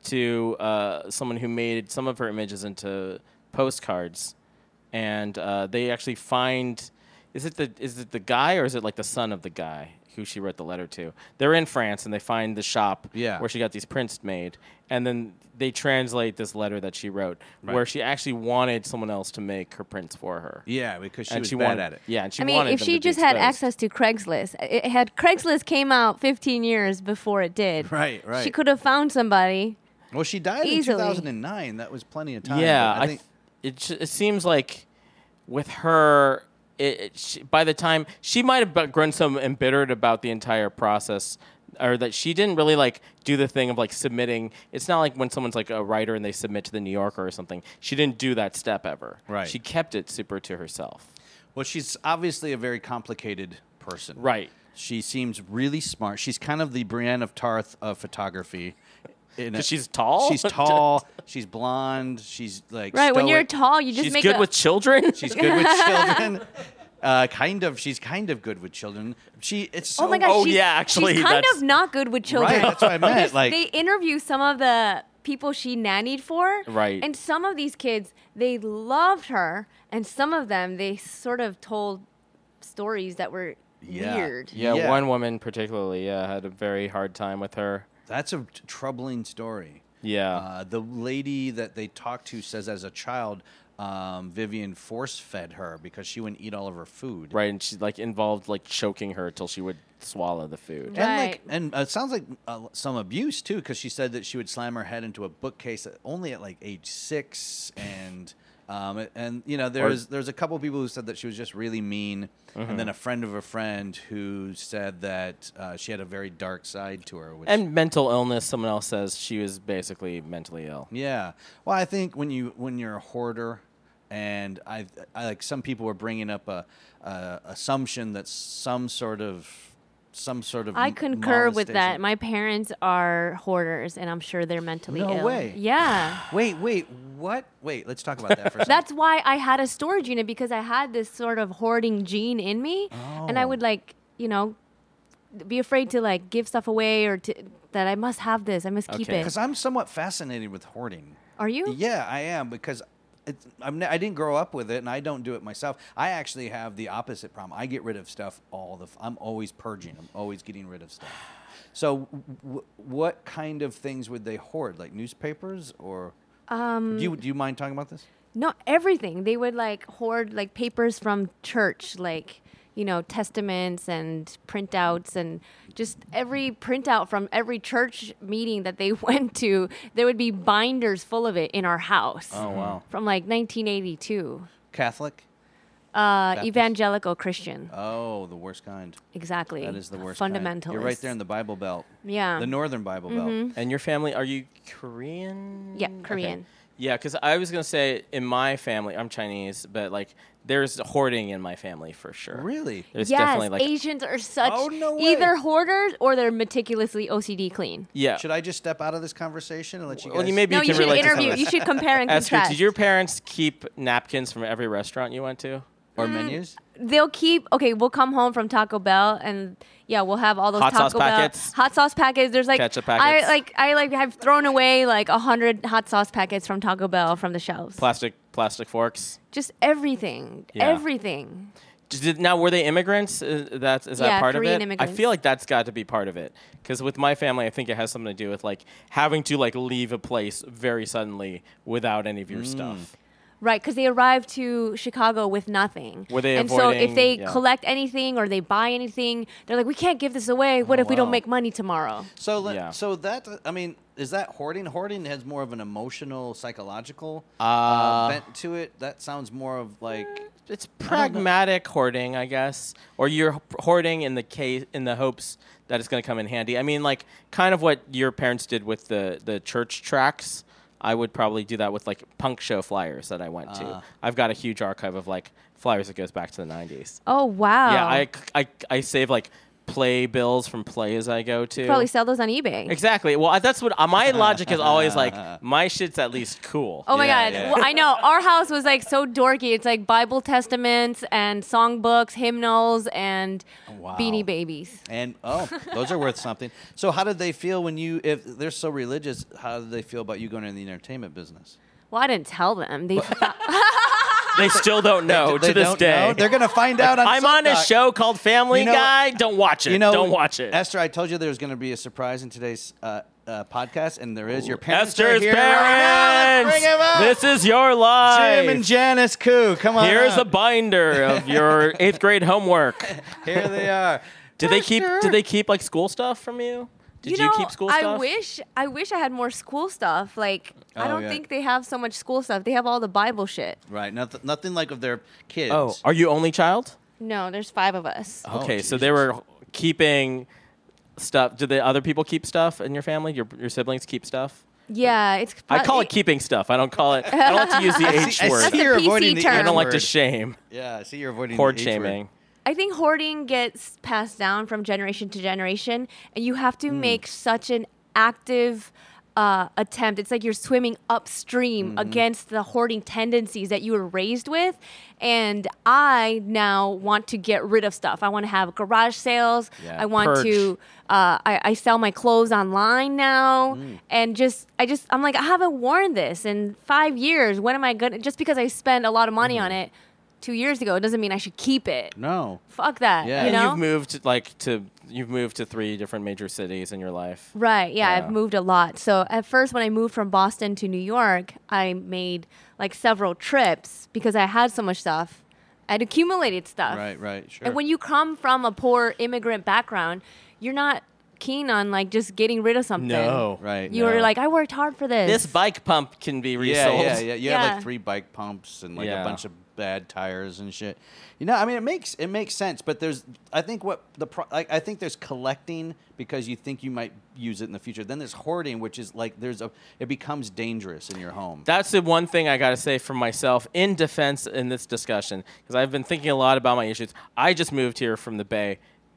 to uh, someone who made some of her images into postcards, and uh, they actually find is it the is it the guy or is it like the son of the guy who she wrote the letter to? They're in France and they find the shop Yeah. where she got these prints made, and then they translate this letter that she wrote Right. where she actually wanted someone else to make her prints for her. Yeah, because she and was she bad wanted, at it. Yeah, and she I mean, wanted if them she to be just had exposed. access to Craigslist, it had Craigslist came out fifteen years before it did. Right, right. She could have found somebody. Well, she died Easily. in two thousand nine. That was plenty of time. Yeah, but I I think. th- it j- it seems like with her, it, it, she, by the time she might have be- grown so embittered about the entire process, or that she didn't really like do the thing of like submitting. It's not like when someone's like a writer and they submit to the New Yorker or something. She didn't do that step ever. Right. She kept it super to herself. Well, she's obviously a very complicated person. Right. She seems really smart. She's kind of the Brienne of Tarth of photography. In a- 'Cause she's tall? She's tall. She's blonde. She's like Right, when you're stoic. tall, you just She's make good a, with children. She's good with children. Uh, kind of. She's kind of good with children. She. It's so, Oh my gosh, Oh, she's, yeah, actually, she's kind that's- of not good with children. Right, that's what I meant. Because Like- they interview some of the people she nannied for, Right. And some of these kids, they loved her, and some of them, they sort of told stories that were Yeah. weird. yeah, Yeah. one woman particularly, yeah, had a very hard time with her. That's a t- troubling story. Yeah. Uh, the lady that they talked to says as a child, um, Vivian force-fed her because she wouldn't eat all of her food. Right, and she like involved like choking her till she would swallow the food. And like, Right. and uh, it sounds like uh, some abuse too, because she said that she would slam her head into a bookcase at, only at like age six, and um, and you know there's there's a couple people who said that she was just really mean, and then a friend of a friend who said that uh, she had a very dark side to her. Which, And mental illness. Someone else says she was basically mentally ill. yeah, well, I think when you when you're a hoarder. And I, I like some people were bringing up a, a assumption that some sort of some sort of I m- concur with that. molestation. My parents are hoarders, and I'm sure they're mentally No ill. way. Yeah. Wait, wait, what? Wait, let's talk about that for a second. That's why I had a storage unit, because I had this sort of hoarding gene in me, and I Oh. would like, you know, be afraid to like give stuff away or to that I must have this, I must keep Okay. it. Because I'm somewhat fascinated with hoarding. Are you? Yeah, I am, because it's, I'm, ne- I didn't grow up with it, and I don't do it myself. I actually have the opposite problem. I get rid of stuff all the. F- I'm always purging. I'm always getting rid of stuff. So, w- what kind of things would they hoard? Like newspapers, or Um, do you do you mind talking about this? No, everything. They would like hoard like papers from church, like, you know, testaments and printouts, and just every printout from every church meeting that they went to, there would be binders full of it in our house. Oh wow, From like nineteen eighty-two. Catholic. Uh, Baptist? evangelical Christian. Oh, the worst kind. Exactly. That is the worst. Fundamentalist. Kind. You're right there in the Bible Belt. Yeah. The Northern Bible Belt. And your family, are you Korean? Yeah, Okay. Korean. Yeah, because I was going to say in my family, I'm Chinese, but like there's hoarding in my family for sure. Really? There's Yes, definitely like, Asians are such Oh, no way. either hoarders or they're meticulously O C D clean. yeah. Should I just step out of this conversation and let you Well, guys? you maybe No, you you can should relate to some of interview. this. You should compare and Esther, contrast. did your parents keep napkins from every restaurant you went to? or menus? They'll keep okay. We'll come home from Taco Bell, and yeah, we'll have all those Hot Taco sauce Bell packets? hot sauce packets. There's like Ketchup packets? I like I like have thrown away like a hundred hot sauce packets from Taco Bell from the shelves. Plastic plastic forks. Just everything, Yeah. everything. Did, now, were they immigrants? Is, that's, is that Yeah, part Korean of it? immigrants. I feel like that's got to be part of it. Because with my family, I think it has something to do with like having to like leave a place very suddenly without any of your stuff. Right, because they arrive to Chicago with nothing. Were they and so if avoiding- they yeah. collect anything or they buy anything, they're like, we can't give this away. What Oh, if we don't wow. make money tomorrow? So, let, Yeah. so that I mean, is that hoarding? Hoarding has more of an emotional, psychological uh, Uh, bent to it. That sounds more of like It's pragmatic hoarding, I guess, or you're h- hoarding in the case in the hopes that it's going to come in handy. I mean, like kind of what your parents did with the the church tracts. I would probably do that with like punk show flyers that I went to. Uh. I've got a huge archive of like flyers that goes back to the nineties. Oh, wow. Yeah, I, I, I save like play bills from plays I go to. Probably sell those on eBay. Exactly. Well, I- that's what uh, my logic is always like. My shit's at least cool. Oh my Yeah, God. yeah. Well, I know. Our house was like so dorky. It's like Bible testaments and songbooks, hymnals, and Wow. Beanie Babies. and oh, those are worth something. So, how did they feel when you, if they're so religious, how did they feel about you going into the entertainment business? Well, I didn't tell them. They They still don't know They to this don't day. know? They're gonna find out on. I'm on a Sundoc. show called Family You know- Guy. Don't watch it. You know, don't watch it. Esther, I told you there was going to be a surprise in today's uh, uh, podcast, and there is. Your parents are Esther's here right now. Let's parents. bring 'em up. This is your life. Jim and Janice Koo. Come on. Here's up. a binder of your eighth grade homework. Here they are. Did they keep? Did they keep like school stuff from you? Did you, know, keep school I stuff? wish I wish I had more school stuff. Like I Oh, don't yeah. think they have so much school stuff. They have all the Bible shit. Right. Nothing. Nothing like of their kids. Oh, are you only child? No, there's five of us. Oh, Okay, so Jesus. they were keeping stuff. Did the other people keep stuff in your family? Your your siblings keep stuff? Yeah, it's. I pro- call it keeping stuff. I don't call it. I don't like to use the I H see, I word. see you're That's a P C avoiding the term. I H don't like to word. shame. Yeah, I see you're avoiding Hoard the H word. shaming. I think hoarding gets passed down from generation to generation, and you have to Hmm. make such an active uh, attempt. It's like you're swimming upstream Mm-hmm. against the hoarding tendencies that you were raised with. And I now want to get rid of stuff. I want to have garage sales. Yeah, I want purge. to. Uh, I, I sell my clothes online now, Mm. and just I just I'm like I haven't worn this in five years. When am I gonna? Just because I spend a lot of money Mm-hmm. on it two years ago, it doesn't mean I should keep it. No. Fuck that. Yeah. You And know? you've moved like to you've moved to three different major cities in your life. Right. Yeah, Yeah. I've moved a lot. So at first, when I moved from Boston to New York, I made like several trips because I had so much stuff. I'd accumulated stuff. Right. Right. Sure. And when you come from a poor immigrant background, you're not keen on like just getting rid of something. No. Right. You no. were like, I worked hard for this. This bike pump can be Yeah, resold. yeah, yeah. You have Yeah. like three bike pumps and like Yeah. a bunch of bad tires and shit. You know, I mean, it makes it makes sense, but there's, I think what the, pro, like, I think there's collecting because you think you might use it in the future. Then there's hoarding, which is like there's a, it becomes dangerous in your home. That's the one thing I got to say for myself in defense in this discussion, because I've been thinking a lot about my issues. I just moved here from the Bay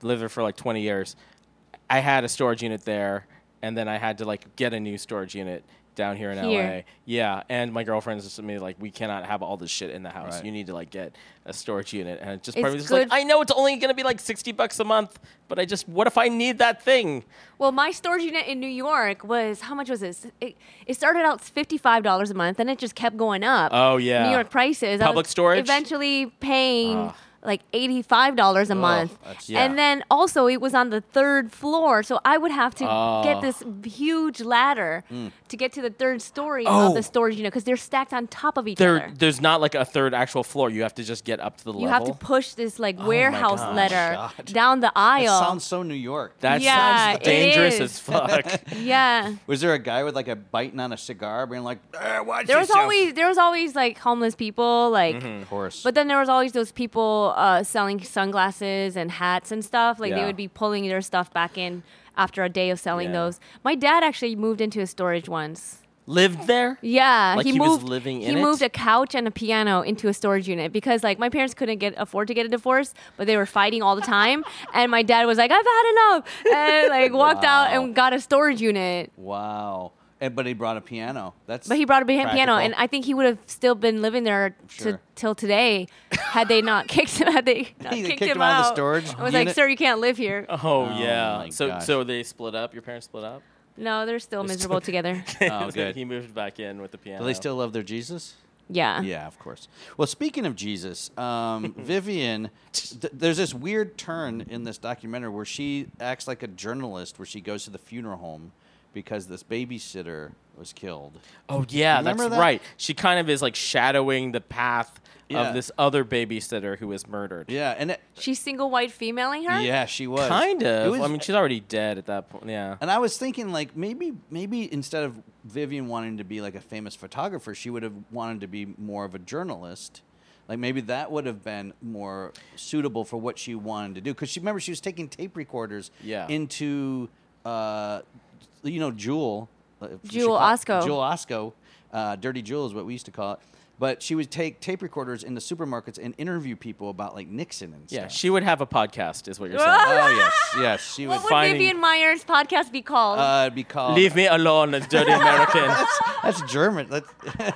lived there for like twenty years. I had a storage unit there, and then I had to like get a new storage unit down here in Here. L A. Yeah, and my girlfriend's just me like, we cannot have all this shit in the house. Right. You need to like get a storage unit, and it just It's part of me was just like, good- I know it's only going to be like sixty bucks a month, but I just, what if I need that thing? Well, my storage unit in New York was, how much was this? It, it started out fifty-five dollars a month, and it just kept going up. Oh, yeah. New York prices. I Public was storage? Eventually paying Ugh. like eighty-five dollars a month. that's- Yeah. And then also it was on the third floor, so I would have to Oh. get this huge ladder to get to the third story Oh. of the storage unit because they're stacked on top of each There, other. there's not like a third actual floor. You have to just get up to the You level. have to push this like warehouse gosh. ladder God. down the That aisle. sounds so New York. That Yeah, sounds it dangerous is. as fuck. yeah. Was there a guy with like a biting on a cigar, being like, eh, "Watch There was yourself." always there was always like homeless people like Of course. but then there was always those people uh, selling sunglasses and hats and stuff. Like they Yeah. would be pulling their stuff back in after a day of selling Yeah. those. My dad actually moved into a storage once. Lived there? Yeah, Like he he was moved. living he in it? moved a couch and a piano into a storage unit because like my parents couldn't get afford to get a divorce, but they were fighting all the time. And my dad was like, "I've had enough," and like walked out Wow. and got a storage unit. Wow. And, but he brought a piano. That's But he brought a piano, practical. and I think he would have still been living there Sure. to, till today had they not kicked him. Had they not They kicked, kicked him, him out of the out. storage I was like, unit? "Sir, you can't live here." Oh, Oh, yeah. my So gosh. so they split up? Your parents split up? No, they're still miserable together. Oh, good. He moved back in with the piano. Do they still love their Jesus? Yeah. Yeah, of course. Well, speaking of Jesus, um, Vivian, th- there's this weird turn in this documentary where she acts like a journalist, where she goes to the funeral home because this babysitter was killed. Oh, yeah, that's Remember that? right. She kind of is like shadowing the path Yeah. of this other babysitter who was murdered. Yeah, and it, She's single white femaling her. yeah, she was Kind It of. was- I mean, she's already dead at that point. Yeah. And I was thinking, like, maybe maybe instead of Vivian wanting to be like a famous photographer, she would have wanted to be more of a journalist. Like, maybe that would have been more suitable for what she wanted to do. Because she remember she was taking tape recorders Yeah. into, uh, you know, Jewel. uh, from Jewel Chicago- Osco. Jewel Osco. Uh, Dirty Jewel is what we used to call it. But she would take tape recorders into supermarkets and interview people about, like, Nixon and Yeah, stuff. she would have a podcast, is what you're saying. Oh, yes. Yes. She would. What would Finding- Vivian Meyer's podcast be called? Uh, it'd be called. Leave me alone, dirty American. That's German. That's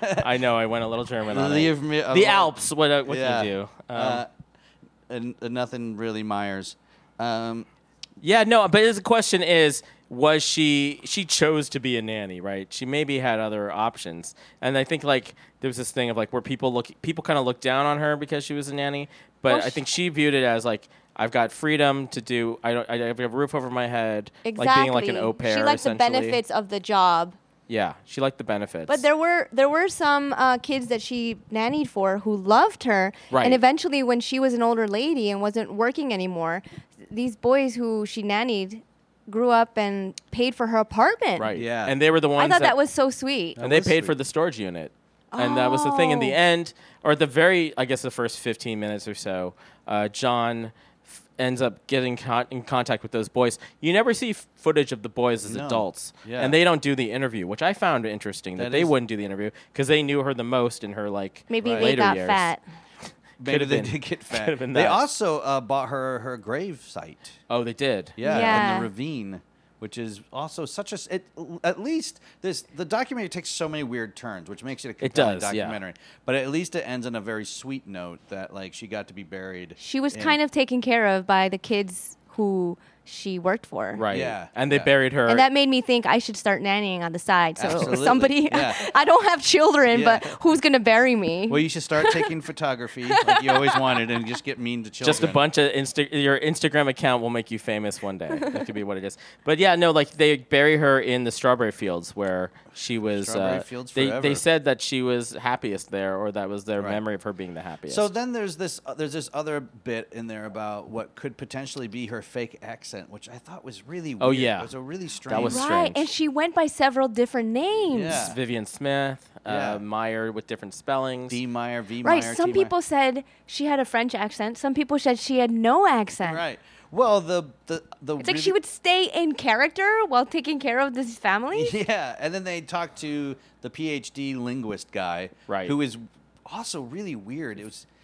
I know, I went a little German on Leave it. me alone. The Alps, what, uh, what Yeah. can you do? Um, uh, and, and nothing really Myers. Um, Yeah, no, but the question is, was she, she chose to be a nanny, right? She maybe had other options. And I think, like, there was this thing of, like, where people look, people kind of look down on her because she was a nanny. But Well, I think she viewed it as, like, I've got freedom to do, I don't, I have a roof over my head. exactly. Like being like an au pair, She liked the essentially. benefits of the job. Yeah, she liked the benefits. But there were there were some uh, kids that she nannied for who loved her, Right. and eventually, when she was an older lady and wasn't working anymore, these boys who she nannied grew up and paid for her apartment. Right. Yeah. And they were the ones I thought that, was so sweet. and they was paid for sweet. the storage unit. And that was the thing in the Oh. end, or at the very, I guess, the first fifteen minutes or so, uh, John f- ends up getting con- in contact with those boys. You never see f- footage of the boys as No. adults. Yeah. And they don't do the interview, which I found interesting that, That they is- wouldn't do the interview because they knew her the most in her, like, Maybe Right. they later got years. fat. maybe Could've they been. did get fat. Could've been They that. also uh, bought her her grave site. Oh, they did. Yeah, Yeah. in the ravine, which is also such a. s- It, at least this the documentary takes so many weird turns, which makes it a compelling does, yeah. documentary. But at least it ends on a very sweet note that like she got to be buried. She was in- kind of taken care of by the kids who she worked for. Right. Yeah, And they yeah. buried her. And that made me think I should start nannying on the side. So Absolutely, somebody, yeah. I don't have children, Yeah. but who's going to bury me? Well, you should start taking photography like you always wanted, and just get mean to children. Just a bunch of Insta- your Instagram account will make you famous one day. That could be what it is. But yeah, no, like they bury her in the strawberry fields where she was. Strawberry uh, fields they forever. they said that she was happiest there, or that was their Right. memory of her being the happiest. So then there's this uh, there's this other bit in there about what could potentially be her fake accent, which I thought was really weird. Oh, yeah. It was a really strange. was right. strange. And she went by several different names. Yeah. Vivian Smith, Yeah. uh, Meyer with different spellings. D Meyer, V Right. Meyer, Some T. Meyer. people said she had a French accent. Some people said she had no accent. Right. Well, the the the. It's like really- she would stay in character while taking care of this family. Yeah, and then they talked to the PhD linguist guy, Right. Who is also really weird. It was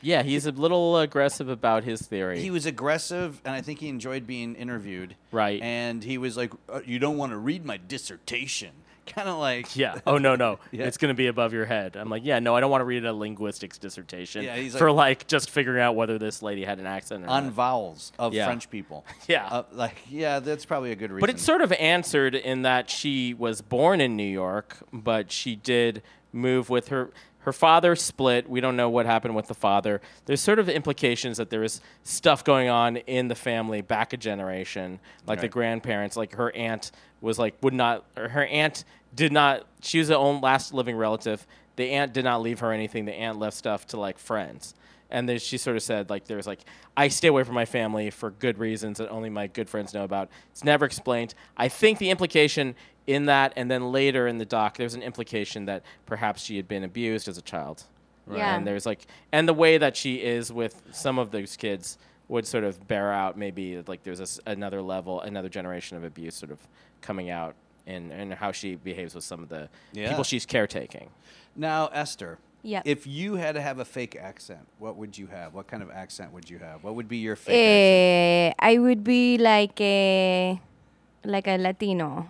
Yeah, he's a little aggressive about his theory. He was aggressive, and I think he enjoyed being interviewed. Right. And he was like, uh, you don't want to read my dissertation. Kind of like... Yeah. Oh, no, no. Yeah. It's going to be above your head. I'm like, yeah, no, I don't want to read a linguistics dissertation Yeah, he's for, like- like, just figuring out whether this lady had an accent or on not. vowels of Yeah. French people. Yeah. Uh, like, yeah, that's probably a good reason. But it's sort of answered in that she was born in New York, but she did move with her... Her father split. We don't know what happened with the father. There's sort of implications that there is stuff going on in the family back a generation, like the Right. grandparents. Like her aunt was like would not. Or her aunt did not. She was the only last living relative. The aunt did not leave her anything. The aunt left stuff to like friends. And then she sort of said like there's like I stay away from my family for good reasons that only my good friends know about. It's never explained. I think the implication in that, and then later in the doc, there's an implication that perhaps she had been abused as a child. Right. Yeah. And there's like, and the way that she is with some of those kids would sort of bear out maybe like there's a s another level, another generation of abuse sort of coming out in, in how she behaves with some of the Yeah. people she's caretaking. Now, Esther, Yep. if you had to have a fake accent, what would you have? What kind of accent would you have? What would be your fake accent? Eh, I would be like a like a Latino.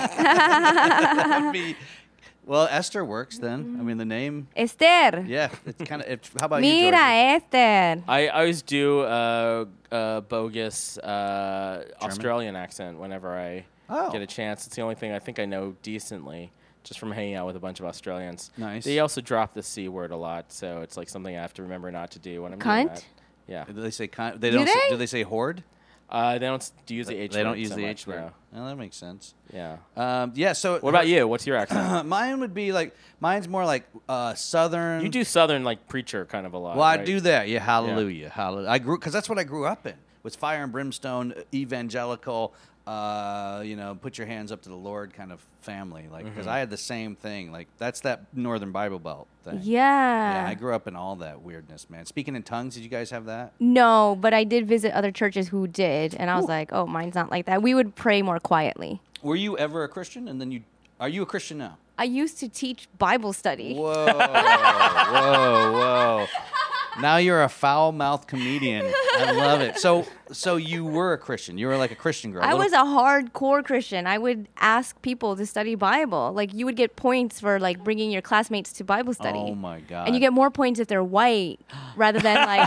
That would be, well, Esther works then. I mean, the name, Esther. yeah, it's kind of, it's, how about you, Mira, Georgie? Esther. I, I always do a, a bogus uh, Australian accent whenever I Oh. get a chance. It's the only thing I think I know decently, just from hanging out with a bunch of Australians. Nice. They also drop the C word a lot, so it's like something I have to remember not to do when I'm Cunt? doing that. Yeah. Do they say, con- they Do don't say, they? do they say horde? Uh, they don't s- use the H They word don't use so the much, H word. no. Well, that makes sense. Yeah. Um, yeah, so. What about you? What's your accent? Mine would be like, mine's more like uh, Southern. You do Southern, like, preacher kind of a lot, Well, I right? do that. Yeah, hallelujah, hallelujah. I grew because that's what I grew up in. Was fire and brimstone, evangelical. Uh, you know, put your hands up to the Lord kind of family. Like because I had the same thing. Like that's that Northern Bible Belt thing. Yeah. Yeah, I grew up in all that weirdness, man. Speaking in tongues, did you guys have that? No, but I did visit other churches who did, and I was like, oh, mine's not like that. We would pray more quietly. Were you ever a Christian? And then you are you a Christian now? I used to teach Bible study. Whoa, whoa, whoa. Now you're a foul-mouthed comedian. I love it. So, so you were a Christian. You were like a Christian girl. I little- was a hardcore Christian. I would ask people to study Bible. Like you would get points for like bringing your classmates to Bible study. Oh my God. And you get more points if they're white rather than like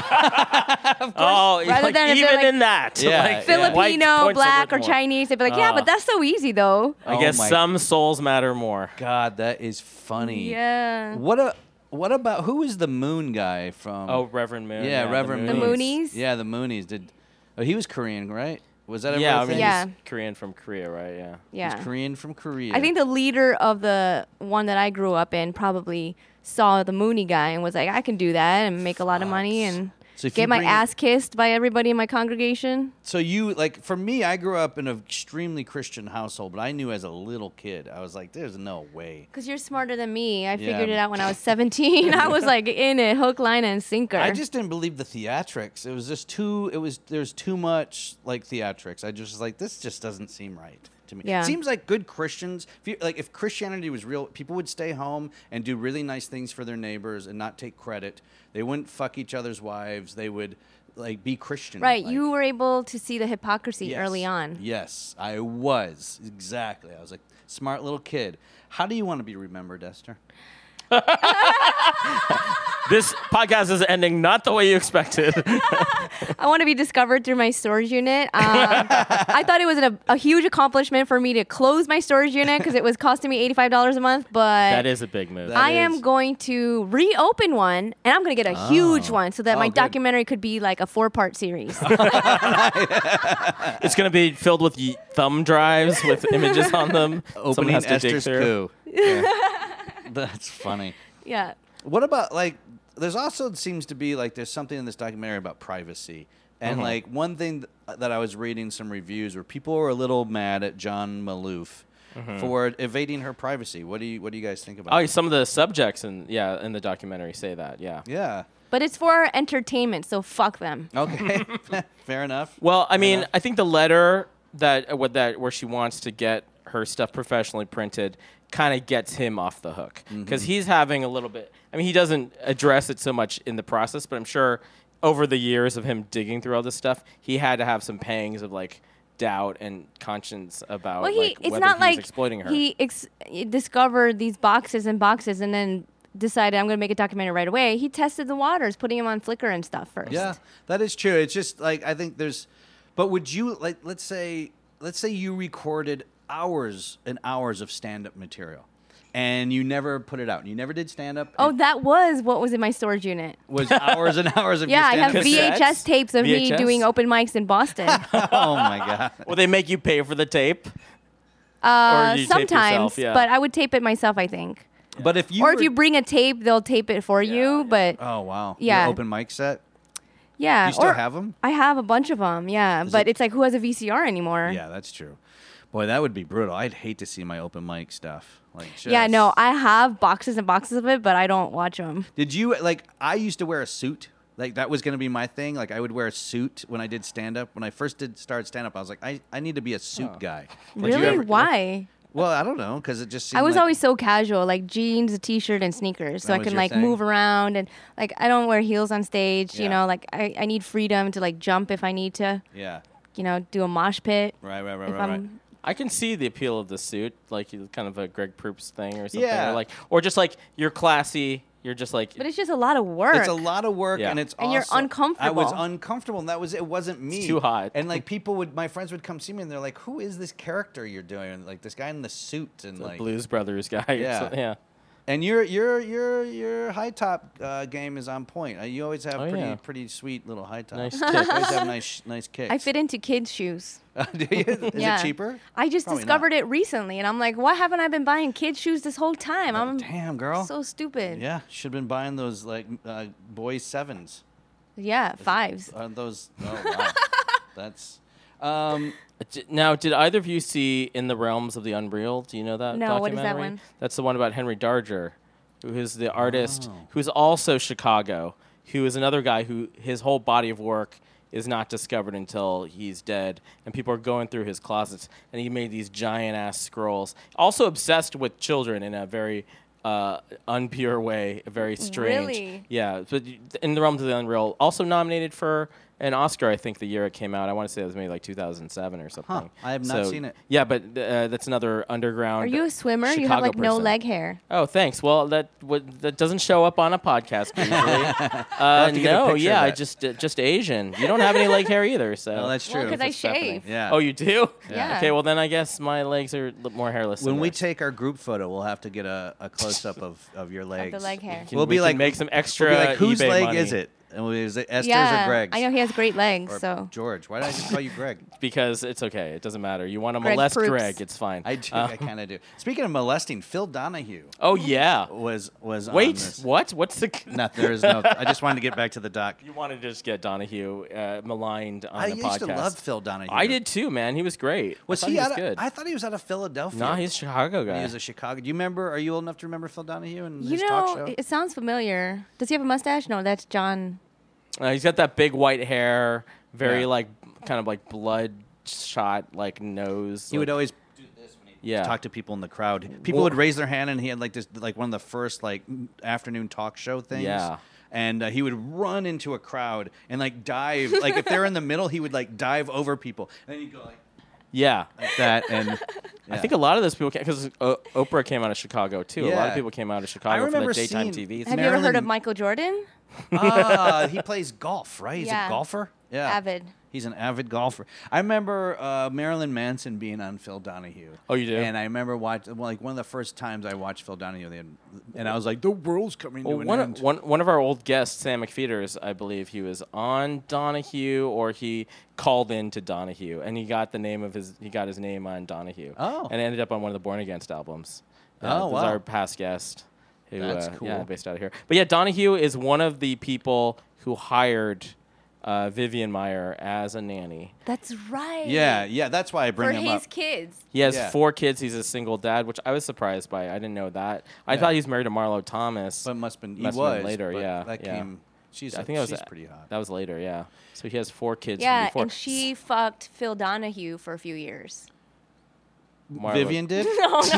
Oh, Rather like, than if they're, even like, in that. Yeah, like, yeah. white Filipino, points are black, or worth more. Chinese. They'd be like, yeah, but that's so easy though. I Oh guess my- some souls matter more. God, that is funny. Yeah. What a what about who is the Moon guy from? Oh, Reverend Moon. yeah, Reverend The Moon. Moonies? Yeah, the Moonies did. Oh, he was Korean, right? Was that ever Yeah, a I thing? mean, Yeah. he's Korean from Korea, right? Yeah. Yeah. He's Korean from Korea. I think the leader of the one that I grew up in probably saw the Mooney guy and was like, I can do that and make a lot of money and So if you get my bring- ass kissed by everybody in my congregation. So you like for me, I grew up in an extremely Christian household, but I knew as a little kid, I was like, "There's no way." Because you're smarter than me. I Yeah. figured it out when I was seventeen. I was like in it, hook, line, and sinker. I just didn't believe the theatrics. It was just too. It was there's too much like theatrics. I just was like, this just doesn't seem right to me. Yeah. It seems like good Christians. If you, like if Christianity was real, people would stay home and do really nice things for their neighbors and not take credit. They wouldn't fuck each other's wives. They would like be Christian. right. like- You were able to see the hypocrisy Yes. early on. Yes, I was exactly. I was like smart little kid. How do you want to be remembered, Esther? This podcast is ending not the way you expected. I want to be discovered through my storage unit. Um, I thought it was a, a huge accomplishment for me to close my storage unit because it was costing me eighty-five dollars a month. But That is a big move. That I is- am going to reopen one, and I'm going to get a huge one so that Oh, my good. documentary could be like a four-part series. It's going to be filled with y- thumb drives with images on them. Someone Opening has to dig Esther's through. coup. Yeah. That's funny. yeah. What about like? There's also seems to be like there's something in this documentary about privacy, and like one thing th- that I was reading some reviews where people were a little mad at John Maloof for evading her privacy. What do you What do you guys think about? Oh, that? some of the subjects in yeah in the documentary say that. Yeah. Yeah. But it's for entertainment, so fuck them. Okay. Fair enough. Well, I mean, I think the letter that uh, what that where she wants to get her stuff professionally printed kind of gets him off the hook because Mm-hmm. he's having a little bit. I mean, he doesn't address it so much in the process, but I'm sure over the years of him digging through all this stuff, he had to have some pangs of like doubt and conscience about Well, he like, it's whether not he like was exploiting her. he ex- discovered these boxes and boxes and then decided I'm going to make a documentary right away. He tested the waters, putting them on Flickr and stuff first. Yeah, that is true. It's just like I think there's, but would you like let's say let's say you recorded hours and hours of stand-up material, and you never put it out. You never did stand-up. Oh, It that was what was in my storage unit. was hours and hours of Yeah, your I have stand-up V material. H S tapes of V H S? me doing open mics in Boston. Oh my god. Will they make you pay for the tape? Uh, Or you tape sometimes, yourself, yeah. but I would tape it myself, I think. But if you or if were- you bring a tape, they'll tape it for you. But oh wow, Yeah. Your open mic set. yeah, Do you still or have 'em? I have a bunch of them. Yeah, Is but it- it's like who has a V C R anymore? Yeah, that's true. Boy, that would be brutal. I'd hate to see my open mic stuff. Like, just, Yeah, no, I have boxes and boxes of it, but I don't watch them. Did you like? I used to wear a suit. Like that was going to be my thing. Like I would wear a suit when I did stand up. When I first did start stand up, I was like, I, I need to be a suit guy. Did you Really? ever- Why? Well, I don't know because it just. Seemed I was like, always so casual, like jeans, a t-shirt, and sneakers, so That I was can your like thing? move around and like I don't wear heels on stage. Yeah. You know, like I, I need freedom to like jump if I need to. Yeah. You know, do a mosh pit. Right. Right. Right. If Right. right. I'm I can see the appeal of the suit, like you- kind of a Greg Proops thing or something, Yeah. or like, or just like you're classy. You're just like, But it's just a lot of work. It's a lot of work, Yeah. and it's And you're also- I was uncomfortable. uncomfortable, and that was it. Wasn't me. too hot. And like people would, my friends would come see me, and they're like, "Who is this character you're doing?" And, like this guy in the suit, and the like, Blues Brothers guy. or Yeah. something, yeah. and your your your your high top uh, game is on point. Uh, you always have Oh, pretty yeah. pretty sweet little high tops. Nice you kicks. always have nice nice kicks. I fit into kids' shoes. Do you? Is Yeah. it cheaper? I just Probably discovered not. it recently, and I'm like, why haven't I been buying kids' shoes this whole time? I'm Damn, girl. so stupid. Yeah, should have been buying those like uh, boys sevens. Yeah, fives. Aren't those? Oh wow, that's. Um, D- Now, did either of you see In the Realms of the Unreal? Do you know that No, what is that documentary? one? That's the one about Henry Darger, who is the artist Oh. who's also Chicago, who is another guy who his whole body of work is not discovered until he's dead, and people are going through his closets, and he made these giant-ass scrolls. Also obsessed with children in a very uh, unpure way, very strange. Really? Yeah, but In the Realms of the Unreal, also nominated for an Oscar, I think, the year it came out. I want to say it was maybe like two thousand seven or something. I have not So- seen it. Yeah, but uh, that's another underground. Are you a swimmer? you have Chicago like no person. leg hair. Oh, thanks. Well, that would, that doesn't show up on a podcast usually. uh, have to get a no, picture yeah, of I that. just uh, just Asian. You don't have any leg hair either, so. no, that's Well, true. 'cause I What's happening? shave. Yeah. Oh, you do? Yeah. Okay, well then I guess my legs are li- more hairless. When than we yours. take our group photo, we'll have to get a, a close up of, of your legs. the leg hair. Can- We'll we be can like make some extra We'll be like, whose eBay leg money. is it? And we'll be, is it Esther's yeah, or Greg's? I know he has great legs, Or so George. Why did I just call you Greg? Because it's okay. It doesn't matter. You want to Greg molest Proops. Greg, it's fine. I do. Uh, I kind of do. Speaking of molesting, Phil Donahue oh yeah. was was on Wait, this. what? What's the? No, there is no. I just wanted to get back to the doc. You wanted to just get Donahue uh, maligned on I the used podcast. to love Phil Donahue. I did too, man. He was great. Was I thought he, he was out of, good? I thought he was out of Philadelphia. No, he's a Chicago He guy. was a Chicago. Do you remember? Are you old enough to remember Phil Donahue and you his talk know show? it sounds familiar. Does he have a mustache? No, that's John. Uh, he's got that big white hair, very Yeah. like kind of like bloodshot like nose. He like, would always do this when he Yeah. talk to people in the crowd. People Well- would raise their hand, and he had like this, like one of the first like afternoon talk show things. Yeah. And uh, he would run into a crowd and like dive. Like if they're in the middle, he would like dive over people, and then he'd go like, yeah. like that. And I yeah. think a lot of those people because uh, Oprah came out of Chicago too. A lot Yeah. of people came out of Chicago for remember the daytime seeing- T V. Have you ever heard Marilyn- of Michael Jordan? ah, he plays golf, right? He's Yeah. a golfer. Yeah, Avid. He's an avid golfer. I remember uh, Marilyn Manson being on Phil Donahue. Oh, you do? And I remember watching, well, like one of the first times I watched Phil Donahue, they had, and I was like, the world's coming Well, to an one, end. of, one, one of our old guests, Sam McFeeters, I believe he was on Donahue or he called in to Donahue and he got the name of his he got his name on Donahue. Oh. And ended up on one of the Born Against albums. Uh, Oh, was wow. our past guest. Who, That's uh, cool. Yeah, based out of here. But yeah, Donahue is one of the people who hired uh, Vivian Meyer as a nanny. That's right. yeah, yeah, that's why I bring For him his up. kids. He has Yeah. four kids. He's a single dad, which I was surprised by. I didn't know that. I Yeah. thought he was married to Marlo Thomas. But must have been, he Must have was been later, but yeah, That yeah. came She's I think that was she's pretty hot. That was later, yeah. So he has four kids. Yeah, before. and she fucked Phil Donahue for a few years. Marla- Vivian did? No, no.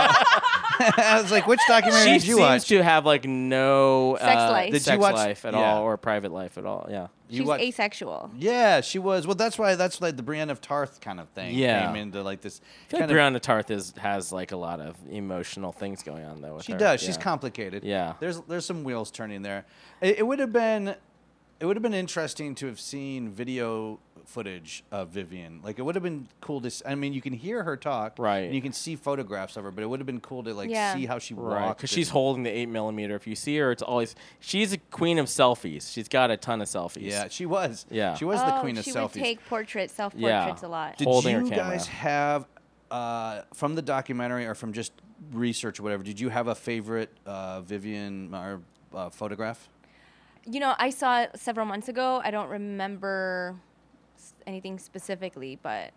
I was like, which documentary She did you seems watch? to have like no Sex uh, life. Did you sex watch- life at yeah. all or private life at all. Yeah. You She's watch- asexual. Yeah, she was. Well, that's why that's like the Brienne of Tarth kind of thing Yeah. came into like this. I feel like kind of- Brianna Tarth is, has like a lot of emotional things going on though. With She her. does. She's Yeah. complicated. Yeah. There's there's some wheels turning there. It, it would have been it would have been interesting to have seen video footage of Vivian. Like it would have been cool to. s- I mean, you can hear her talk, Right. And you can see photographs of her, but it would have been cool to like Yeah. see how she Right, walked. because she's and- holding the eight millimeter. If you see her, it's always she's a queen of selfies. She's got a ton of selfies. Yeah, she was. Yeah. she was the oh, queen of she selfies. would take portraits, Yeah. self-portraits a lot. Did holding her you camera. guys have uh, from the documentary or from just research or whatever? Did you have a favorite uh, Vivian or uh, photograph? You know, I saw it several months ago. I don't remember s- anything specifically, but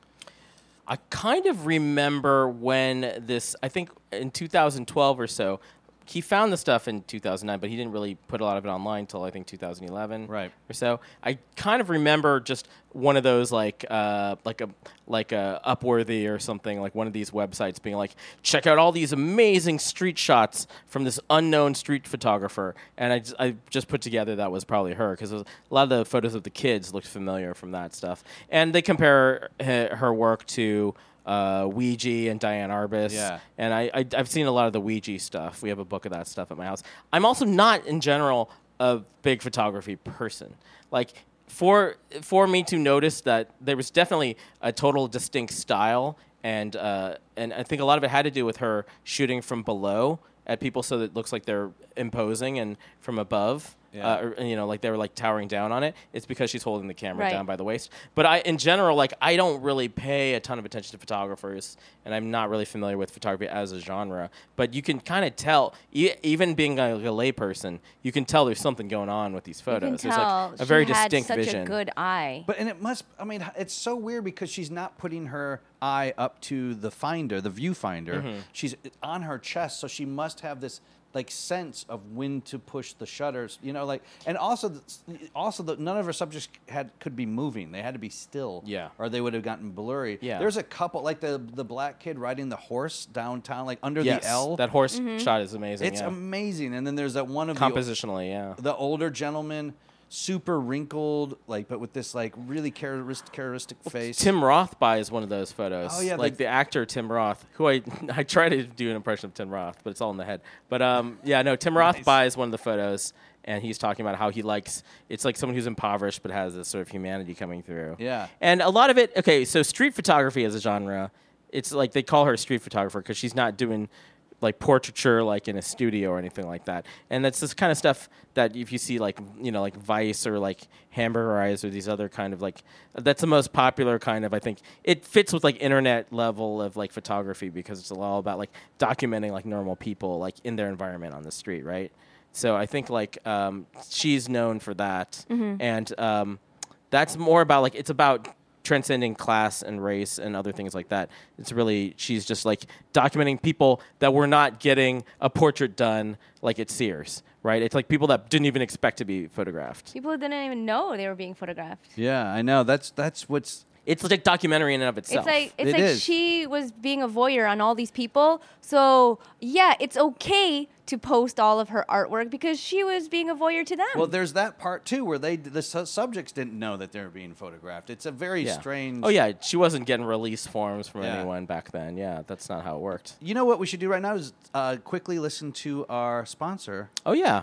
I kind of remember when this. I think in two thousand twelve or so, he found the stuff in two thousand nine, but he didn't really put a lot of it online until I think two thousand eleven, Right. or so. I kind of remember just one of those like uh, like a like a Upworthy or something, like one of these websites being like, check out all these amazing street shots from this unknown street photographer, and I just, I just put together that was probably her because a lot of the photos of the kids looked familiar from that stuff, and they compare her, her work to. Uh, Ouija and Diane Arbus. Yeah. And I, I, I've seen a lot of the Ouija stuff. We have a book of that stuff at my house. I'm also not, in general, a big photography person. Like, for for me to notice that there was definitely a total distinct style, and uh, and I think a lot of it had to do with her shooting from below at people so that it looks like they're imposing, and from above. Yeah. Uh, or, you know, like they were like towering down on it. It's because she's holding the camera Right. down by the waist. But I, in general, like I don't really pay a ton of attention to photographers, and I'm not really familiar with photography as a genre. But you can kind of tell, e- even being a, like a layperson, you can tell there's something going on with these you can photos. There's tell like a very she had distinct such vision. a good eye. But and it must. I mean, it's so weird because she's not putting her eye up to the finder, the viewfinder. Mm-hmm. She's on her chest, so she must have this like sense of when to push the shutters. You know, like and also the, also the, none of her subjects had could be moving. They had to be still. Yeah. Or they would have gotten blurry. Yeah. There's a couple like the the black kid riding the horse downtown, like under Yes, the L. that horse Mm-hmm. shot is amazing. it's yeah. amazing. And then there's that one of the Compositionally, yeah. the older gentleman, super wrinkled, like but with this like really characteristic, characteristic face. Tim Roth buys one of those photos. Oh, yeah, like the- the, actor Tim Roth, who I I try to do an impression of Tim Roth, but it's all in the head. But um, yeah, no, Tim Roth Nice. buys one of the photos, and he's talking about how he likes. It's like someone who's impoverished but has this sort of humanity coming through. Yeah. and a lot of it. Okay, so street photography as a genre, it's like they call her a street photographer because she's not doing like portraiture like in a studio or anything like that. And that's this kind of stuff that if you see like, you know, like Vice or like Hamburger Eyes or these other kind of like, that's the most popular kind of, I think it fits with like internet level of like photography because it's all about like documenting like normal people like in their environment on the street. Right. So I think like um, she's known for that. And um, that's more about like, it's about transcending class and race and other things like that. It's really, she's just like documenting people that were not getting a portrait done like at Sears, right? It's like people that didn't even expect to be photographed. People didn't even know they were being photographed. Yeah, I know. That's that's what's It's like documentary in and of itself. It's like it's It like is. she was being a voyeur on all these people. So yeah, it's okay to post all of her artwork because she was being a voyeur to them. well. There's that part too where they the su- subjects didn't know that they were being photographed. It's a very yeah. strange. Oh yeah, she wasn't getting release forms from Yeah. anyone back then. Yeah, that's not how it worked. You know what we should do right now is uh, quickly listen to our sponsor. Oh yeah.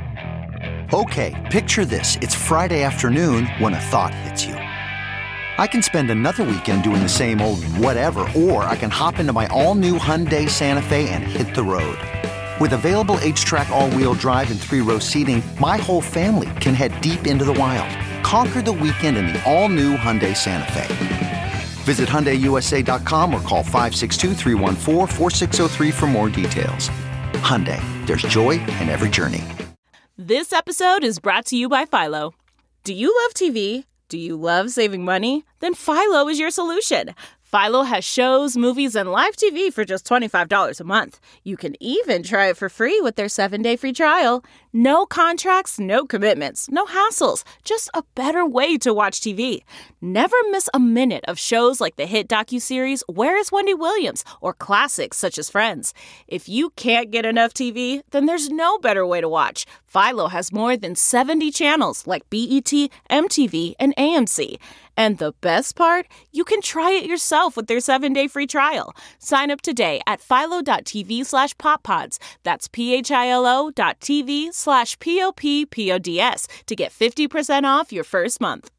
Okay, picture this. It's Friday afternoon when a thought hits you. I can spend another weekend doing the same old whatever, or I can hop into my all-new Hyundai Santa Fe and hit the road. With available H-Track all-wheel drive and three-row seating, my whole family can head deep into the wild. Conquer the weekend in the all-new Hyundai Santa Fe. Visit Hyundai U S A dot com or call five six two, three one four, four six zero three for more details. Hyundai, there's joy in every journey. This episode is brought to you by Philo. Do you love T V? Do you love saving money? Then Philo is your solution. Philo has shows, movies, and live T V for just twenty-five dollars a month. You can even try it for free with their seven-day free trial. No contracts, no commitments, no hassles. Just a better way to watch T V. Never miss a minute of shows like the hit docuseries Where is Wendy Williams? Or classics such as Friends. If you can't get enough T V, then there's no better way to watch. Philo has more than seventy channels like B E T, M T V, and A M C. And the best part? You can try it yourself with their seven-day free trial. Sign up today at philo.tv slash poppods. That's P-H-I-L-O dot TV slash P-O-P-P-O-D-S to get fifty percent off your first month.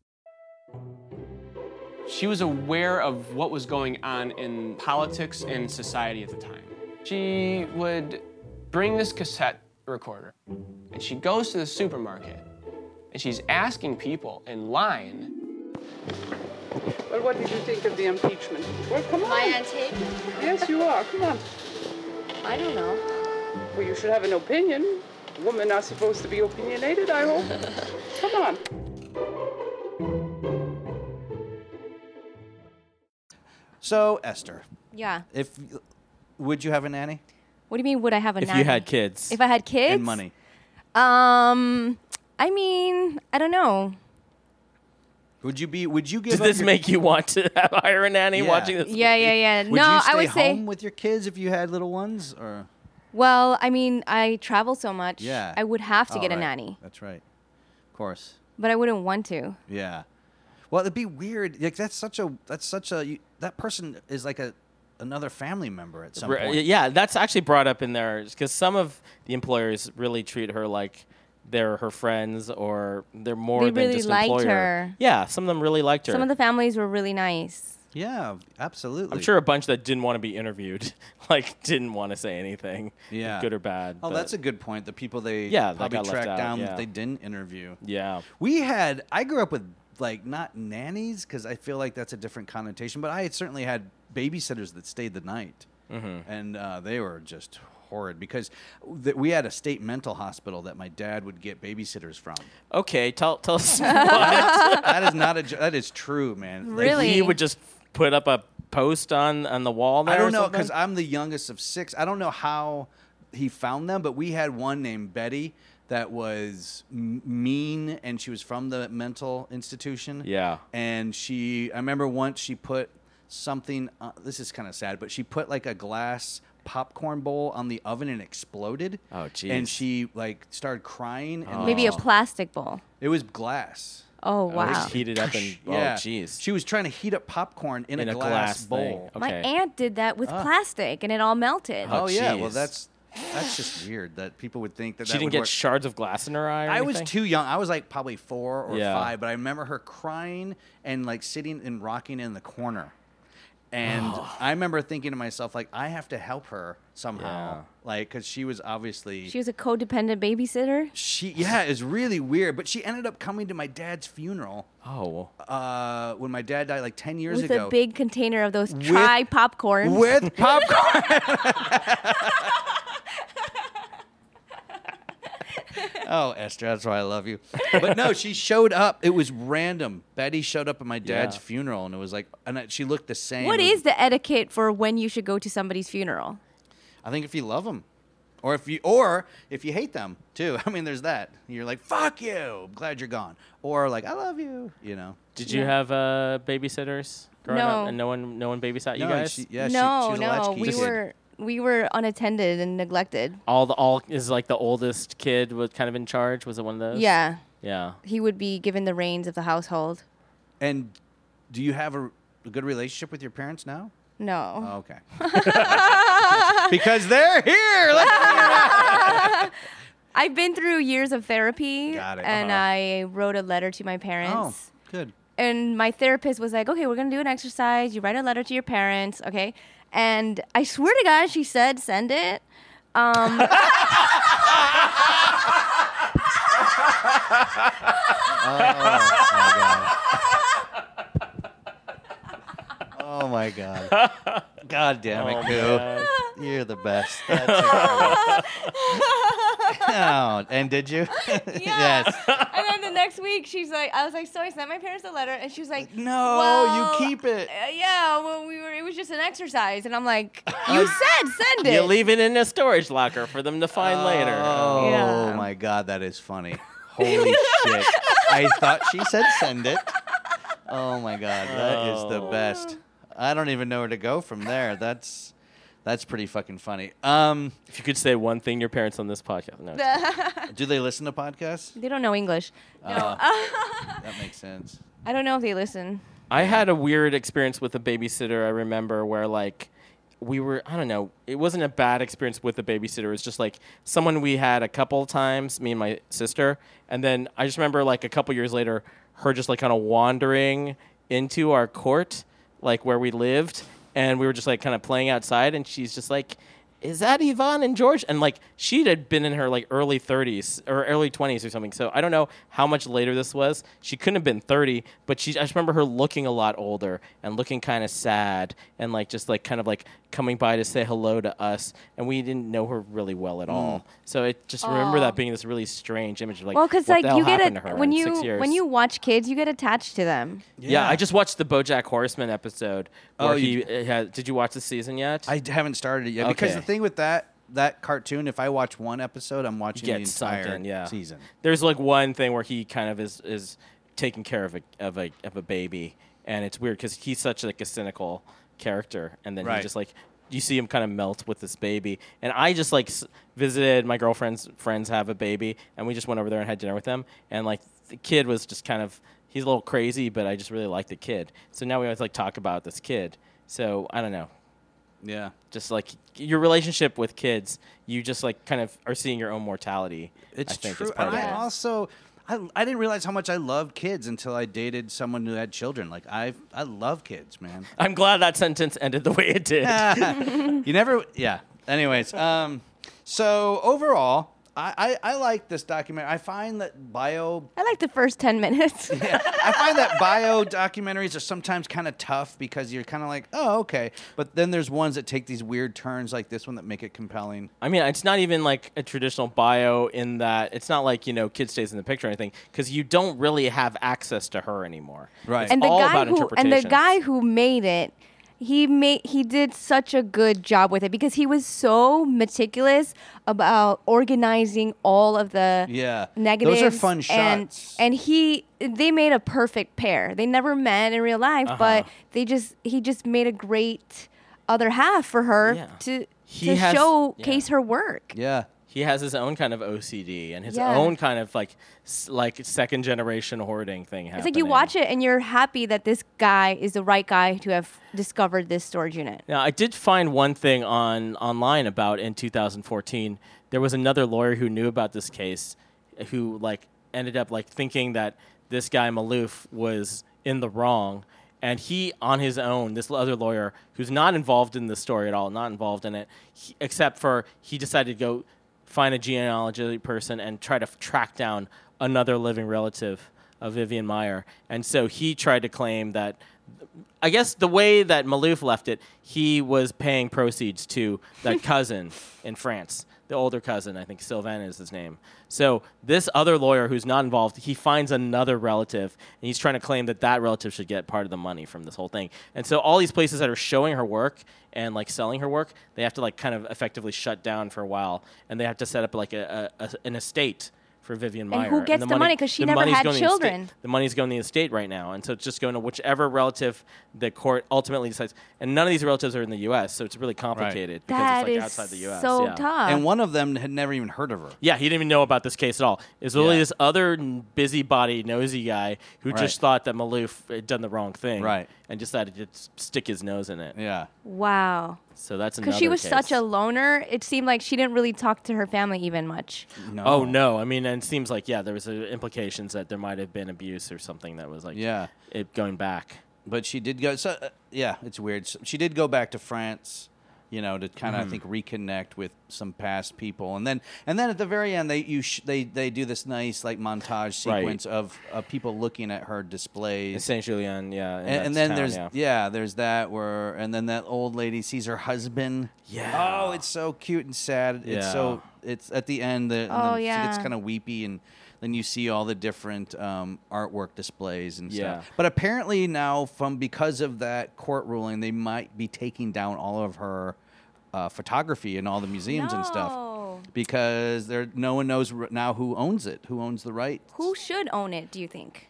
She was aware of what was going on in politics and society at the time. She would bring this cassette recorder, and she goes to the supermarket, and she's asking people in line. Well, what did you think of the impeachment? Well, come on. Am I on tape? Yes, you are. Come on. I don't know. Well, you should have an opinion. Women are supposed to be opinionated, I hope. Come on. So, Esther, Yeah. if would you have a nanny What do you mean? Would I have a If nanny? you had kids. If I had kids and money? Um, I mean, I don't know. Would you be? Would you give? Does up this your, make you want to have, hire a nanny Yeah. watching this? Yeah, yeah, yeah. Would no, you stay I would home say. with your kids if you had little ones, or? Well, I mean, I travel so much. Yeah. I would have to Oh, get a right. nanny, That's right. Of course. but I wouldn't want to. Yeah. Well, it'd be weird. Like that's such a. That's such a. You, that person is like a. Another family member at some Right, point. Yeah, that's actually brought up in there because some of the employers really treat her like they're her friends or they're more They than really just an liked employer. her. Yeah, some of them really liked her. Some of the families were really nice. Yeah, absolutely. I'm sure a bunch that didn't want to be interviewed, like didn't want to say anything, Yeah. good or bad. Oh, but- that's a good point. The people they Yeah, that probably got left tracked out, down yeah. that they didn't interview. yeah. We had. I grew up with like not nannies because I feel like that's a different connotation, but I had certainly had babysitters that stayed the night, Mm-hmm. and uh, they were just horrid because th- we had a state mental hospital that my dad would get babysitters from. Okay, tell tell us. what? That is not a. jo- That is true, man. Like, Really? He would just put up a post on on the wall there. I don't or know something? because I'm the youngest of six. I don't know how he found them, but we had one named Betty that was m- mean, and she was from the mental institution. Yeah. And she, I remember once she put something. Uh, this is kind of sad, but she put like a glass popcorn bowl on the oven and exploded. Oh, jeez. And she like started crying. And Maybe a like, plastic bowl. it was glass. Oh, It wow. was heated up and Yeah. oh jeez. She was trying to heat up popcorn in, In a, a glass, glass bowl. thing. My Okay. aunt did that with Ah. plastic, and it all melted. Oh, Oh, yeah, well jeez. that's that's just weird that people would think that She that didn't would get work. shards of glass in her eye. Or I was anything? too young. I was like probably four or Yeah. five, but I remember her crying and like sitting and rocking in the corner. And I remember thinking to myself, like, I have to help her somehow, Yeah. like, because she was obviously She was a codependent babysitter. she. Yeah, it's really weird. But she ended up coming to my dad's funeral Oh. uh, when my dad died, like ten years With ago. a big container of those try popcorn. with popcorn. Oh, Esther, that's why I love you. But no, she showed up. It was random. Betty showed up at my dad's Yeah. funeral, and it was like, and I- she looked the same. What It was- is the etiquette for when you should go to somebody's funeral? I think if you love them, or if you, or if you hate them too. I mean, there's that. You're like, fuck you. I'm glad you're gone. Or like, I love you. You know. Did you have uh, babysitters growing No. up, and no one no one babysat you No, guys? she- yeah, she- no, she was a no, latchkey we kid. were we were unattended and neglected. all the all is like the oldest kid was kind of in charge. Was it one of those? Yeah, Yeah. he would be given the reins of the household. And do you have a, a good relationship with your parents now? No. Oh, okay. Because they're here. Let's bring it up. I've been through years of therapy, Got it. and Uh-huh. I wrote a letter to my Oh, parents. good. And my therapist was like, okay, we're going to do an exercise. You write a letter to your parents, okay? And I swear to God, she said, send it. Um, Oh my god. God damn it, Oh, Koo. man. You're the best. That's incredible. Oh, and did you? Yes. And then the next week, she's like, I was like, so I sent my parents a letter, and she was like, No, well, you keep it. Uh, yeah, well, we were. It was just an exercise, and I'm like, you said send it. You leave it in a storage locker for them to find later. Oh Yeah. my God, that is funny. Holy shit! I thought she said send it. Oh my God, that is the best. I don't even know where to go from there. That's that's pretty fucking funny. Um, If you could say one thing to your parents on this podcast. No. do they listen to podcasts? They don't know English. No, Uh, that makes sense. I don't know if they listen. I had a weird experience with a babysitter, I remember, where, like, we were, I don't know, it wasn't a bad experience with the babysitter. It was just, like, someone we had a couple times, me and my sister. And then I just remember, like, a couple years later, her just, like, kind of wandering into our court, like, where we lived. And we were just, like, kind of playing outside. And she's just like, is that Yvonne and George? And, like, she had been in her, like, early thirties or early twenties or something. So I don't know how much later this was. She couldn't have been thirty, but she, I just remember her looking a lot older and looking kind of sad and, like, just, like, kind of, like, coming by to say hello to us. And we didn't know her really well at all. So it just remember Aw. that being this really strange image of, like, Well, because what like the hell you get happened it to her when in six you years? when you watch kids, you get attached to them. Yeah, I just watched the BoJack Horseman episode where Oh, he you uh, had. Did you watch the season yet? I d- haven't started it yet because Okay. the thing with that that cartoon, if I watch one episode, I'm watching the Get sunk entire in, yeah. season. There's like one thing where he kind of is is taking care of a of a of a baby, and it's weird because he's such like a cynical character, and then Right. he just like you see him kind of melt with this baby, and I just like s- visited my girlfriend's friends have a baby, and we just went over there and had dinner with them, and like the kid was just kind of he's a little crazy, but I just really like the kid, so now we always like talk about this kid. So I don't know. Yeah. Just like your relationship with kids, you just like kind of are seeing your own mortality. It's I think, true. as part And of I it. also, I, I didn't realize how much I loved kids until I dated someone who had children. Like, I I love kids, man. I'm glad that sentence ended the way it did. You never, yeah. Anyways, um, so overall, I, I, I like this documentary. I find that bio I like the first ten minutes. I find that bio documentaries are sometimes kind of tough because you're kind of like, oh, okay. But then there's ones that take these weird turns like this one that make it compelling. I mean, it's not even like a traditional bio in that it's not like, you know, kid stays in the picture or anything because you don't really have access to her anymore. Right. It's and the all guy about who and the interpretations. guy who made it, he made he did such a good job with it because he was so meticulous about organizing all of the Yeah. negatives. Those are fun and, shots. And he they made a perfect pair. They never met in real life, Uh-huh. but they just he just made a great other half for her Yeah. to He to has- showcase yeah. her work. Yeah. He has his own kind of O C D and his Yeah. own kind of like s- like second generation hoarding thing happening. It's like you watch it and you're happy that this guy is the right guy to have discovered this storage unit. Now, I did find one thing on online about in two thousand fourteen. There was another lawyer who knew about this case, who like ended up like thinking that this guy Maloof was in the wrong, and he on his own, this other lawyer who's not involved in the story at all, not involved in it, he, except for he decided to go find a genealogy person and try to f- track down another living relative of Vivian Maier, and so he tried to claim that. I guess the way that Maloof left it, he was paying proceeds to that cousin in France, the older cousin. I think Sylvain is his name. So this other lawyer who's not involved, he finds another relative, and he's trying to claim that that relative should get part of the money from this whole thing. And so all these places that are showing her work and like selling her work, they have to like kind of effectively shut down for a while, and they have to set up like a, a, a an estate for Vivian Maier. And who gets the money? 'Cause she the never money's had going to the estate- children. The money's going to the estate right now, and so it's just going to whichever relative the court ultimately decides. And none of these relatives are in the U S, so it's really complicated because That it's like is outside the U S. so yeah. tough. And one of them had never even heard of her. Yeah, he didn't even know about this case at all. It's really Yeah. this other n- busybody, nosy guy who Right. just thought that Maloof had done the wrong thing, Right. and decided to s- stick his nose in it. Yeah. Wow. So that's another Because she was case. such a loner, it seemed like she didn't really talk to her family even much. No. Oh no! I mean, and it seems like yeah, there was uh, implications that there might have been abuse or something that was like Yeah. it going back. But she did go. So uh, yeah, it's weird. So she did go back to France, you know, to kind of Mhm. I think reconnect with some past people, and then and then at the very end they you sh- they they do this nice like montage Right. sequence of, of people looking at her displays. In Saint Julien, yeah. in And, that and then town, there's yeah. yeah. there's that where and then that old lady sees her husband. Yeah. Oh, it's so cute and sad. It's Yeah. so it's at the end. The, Oh, the, yeah. It's kind of weepy, and then you see all the different um, artwork displays and Yeah. stuff. But apparently now, from because of that court ruling, they might be taking down all of her uh, photography in all the museums and stuff No. because there no one knows r- now who owns it, who owns the rights. Who should own it, do you think?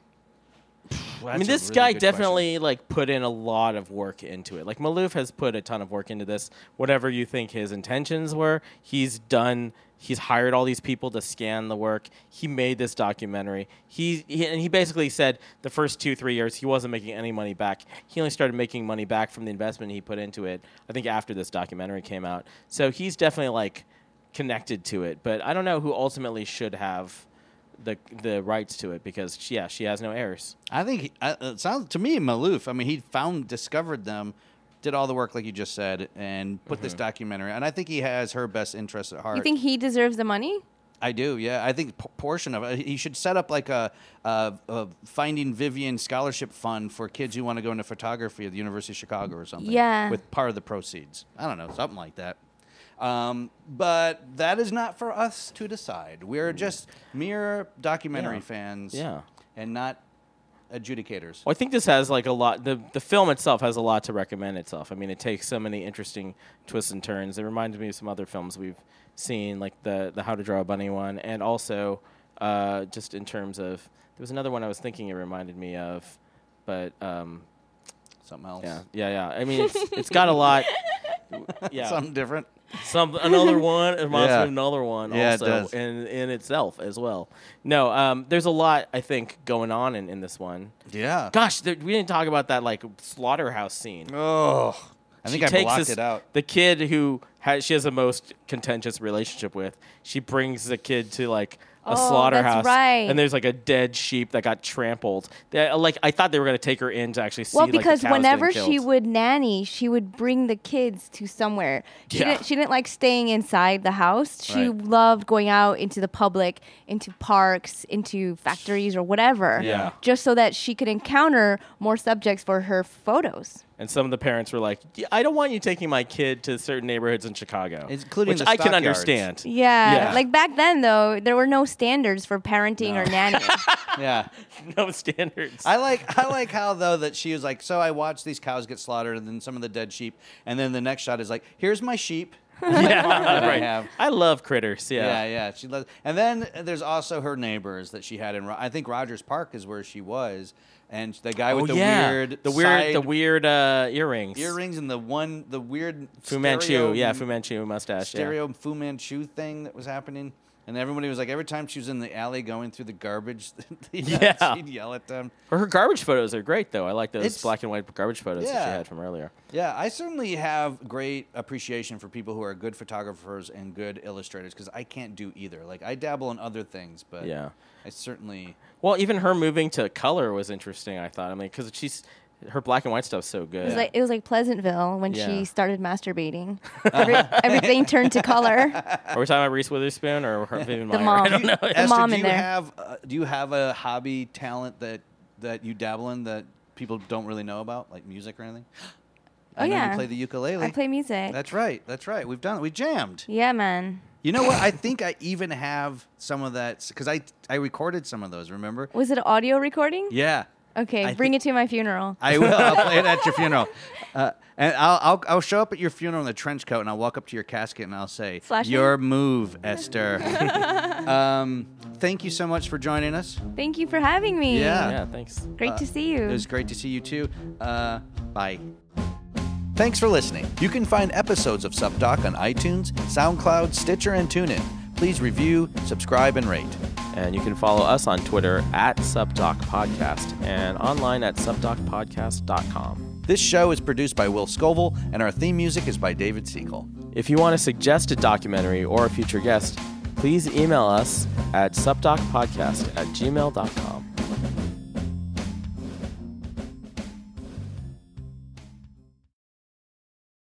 I mean, this guy definitely like put in a lot of work into it. Like Maloof has put a ton of work into this. Whatever you think his intentions were, he's done. He's hired all these people to scan the work. He made this documentary. He, he and he basically said the first two three years he wasn't making any money back. He only started making money back from the investment he put into it. I think after this documentary came out. So he's definitely like connected to it. But I don't know who ultimately should have the the rights to it because she, yeah, she has no heirs. I think he, uh, it sounds to me Maloof. I mean, he found, discovered them, did all the work like you just said, and put this documentary. And I think he has her best interest at heart. You think he deserves the money? I do, yeah. I think p- portion of it. He should set up like a, a, a Finding Vivian scholarship fund for kids who want to go into photography at the University of Chicago or something. Yeah. With part of the proceeds. I don't know, something like that. Um, but that is not for us to decide. We're just mere documentary Yeah. fans, Yeah. and not adjudicators. Well, I think this has like a lot. The the film itself has a lot to recommend itself. I mean, it takes so many interesting twists and turns. It reminded me of some other films we've seen, like the the How to Draw a Bunny one, and also uh, just in terms of there was another one I was thinking it reminded me of, but um, Something else. yeah, yeah, yeah. I mean, it's it's got a lot. Yeah, Something different. Some another one it reminds Yeah. me of another one Yeah, it also does. in in itself as well. No, um, there's a lot I think going on in, in this one. Yeah. Gosh, there, we didn't talk about that like slaughterhouse scene. Oh. I think She I takes blocked this- it out. The kid who has she has the most contentious relationship with, she brings the kid to like a Oh, that's slaughterhouse, right. and there's like a dead sheep that got trampled. They, like I thought they were going to take her in to actually see. Well, like, the because cows whenever getting she killed. would nanny, she would bring the kids to somewhere. She Yeah. didn't. She didn't like staying inside the house. She Right. loved going out into the public, into parks, into factories or whatever. Yeah. Just so that she could encounter more subjects for her photos. And some of the parents were like, "Yeah, I don't want you taking my kid to certain neighborhoods in Chicago, Including which the I can stockyards. understand." Yeah. Yeah. Like back then, though, there were no standards for parenting or nannying. Yeah. No standards. I like I like how though that she was like, so I watched these cows get slaughtered and then some of the dead sheep, and then the next shot is like, here's my sheep. yeah, that I right. have. I love critters. Yeah, Yeah, yeah. She loves, and then there's also her neighbors that she had in. Ro- I think Rogers Park is where she was, and the guy with oh the yeah, weird, the weird, side the weird uh, earrings, earrings, and the one, the weird Fu Manchu, stereo- yeah, Fu Manchu mustache, yeah. stereo Fu Manchu thing that was happening. And everybody was like, every time she was in the alley going through the garbage, Yeah. she'd yell at them. Her, her garbage photos are great, though. I like those It's- black and white garbage photos that Yeah. she had from earlier. Yeah, I certainly have great appreciation for people who are good photographers and good illustrators because I can't do either. Like, I dabble in other things, but Yeah. I certainly. Well, even her moving to color was interesting. I thought. I mean, because she's her black and white stuff's so good. It was like it was like Pleasantville when Yeah. she started masturbating. Every, everything turned to color. Are we talking about Reese Witherspoon or her, Vivian The Maier? mom. I don't know. The Esther, mom do in you there. have uh, do you have a hobby talent that that you dabble in that people don't really know about, like music or anything? I Oh, know yeah. you play the ukulele. I play music. That's right. That's right. We've done it. We jammed. Yeah, man. You know what? I think I even have some of that because I I recorded some of those. Remember? Was it an audio recording? Yeah. Okay, I bring think- it to my funeral. I will. I'll play it at your funeral, uh, and I'll, I'll I'll show up at your funeral in a trench coat, and I'll walk up to your casket, and I'll say, Slash me? "Your move, Esther." um, thank you so much for joining us. Thank you for having me. Yeah. Yeah, thanks. Great Uh, to see you. It was great to see you too. Uh, bye. Thanks for listening. You can find episodes of SupDoc on iTunes, SoundCloud, Stitcher, and TuneIn. Please review, subscribe, and rate. And you can follow us on Twitter at SupDoc Podcast and online at subdoc podcast dot com. This show is produced by Will Scoville, and our theme music is by David Siegel. If you want to suggest a documentary or a future guest, please email us at subdocpodcast at gmail dot com.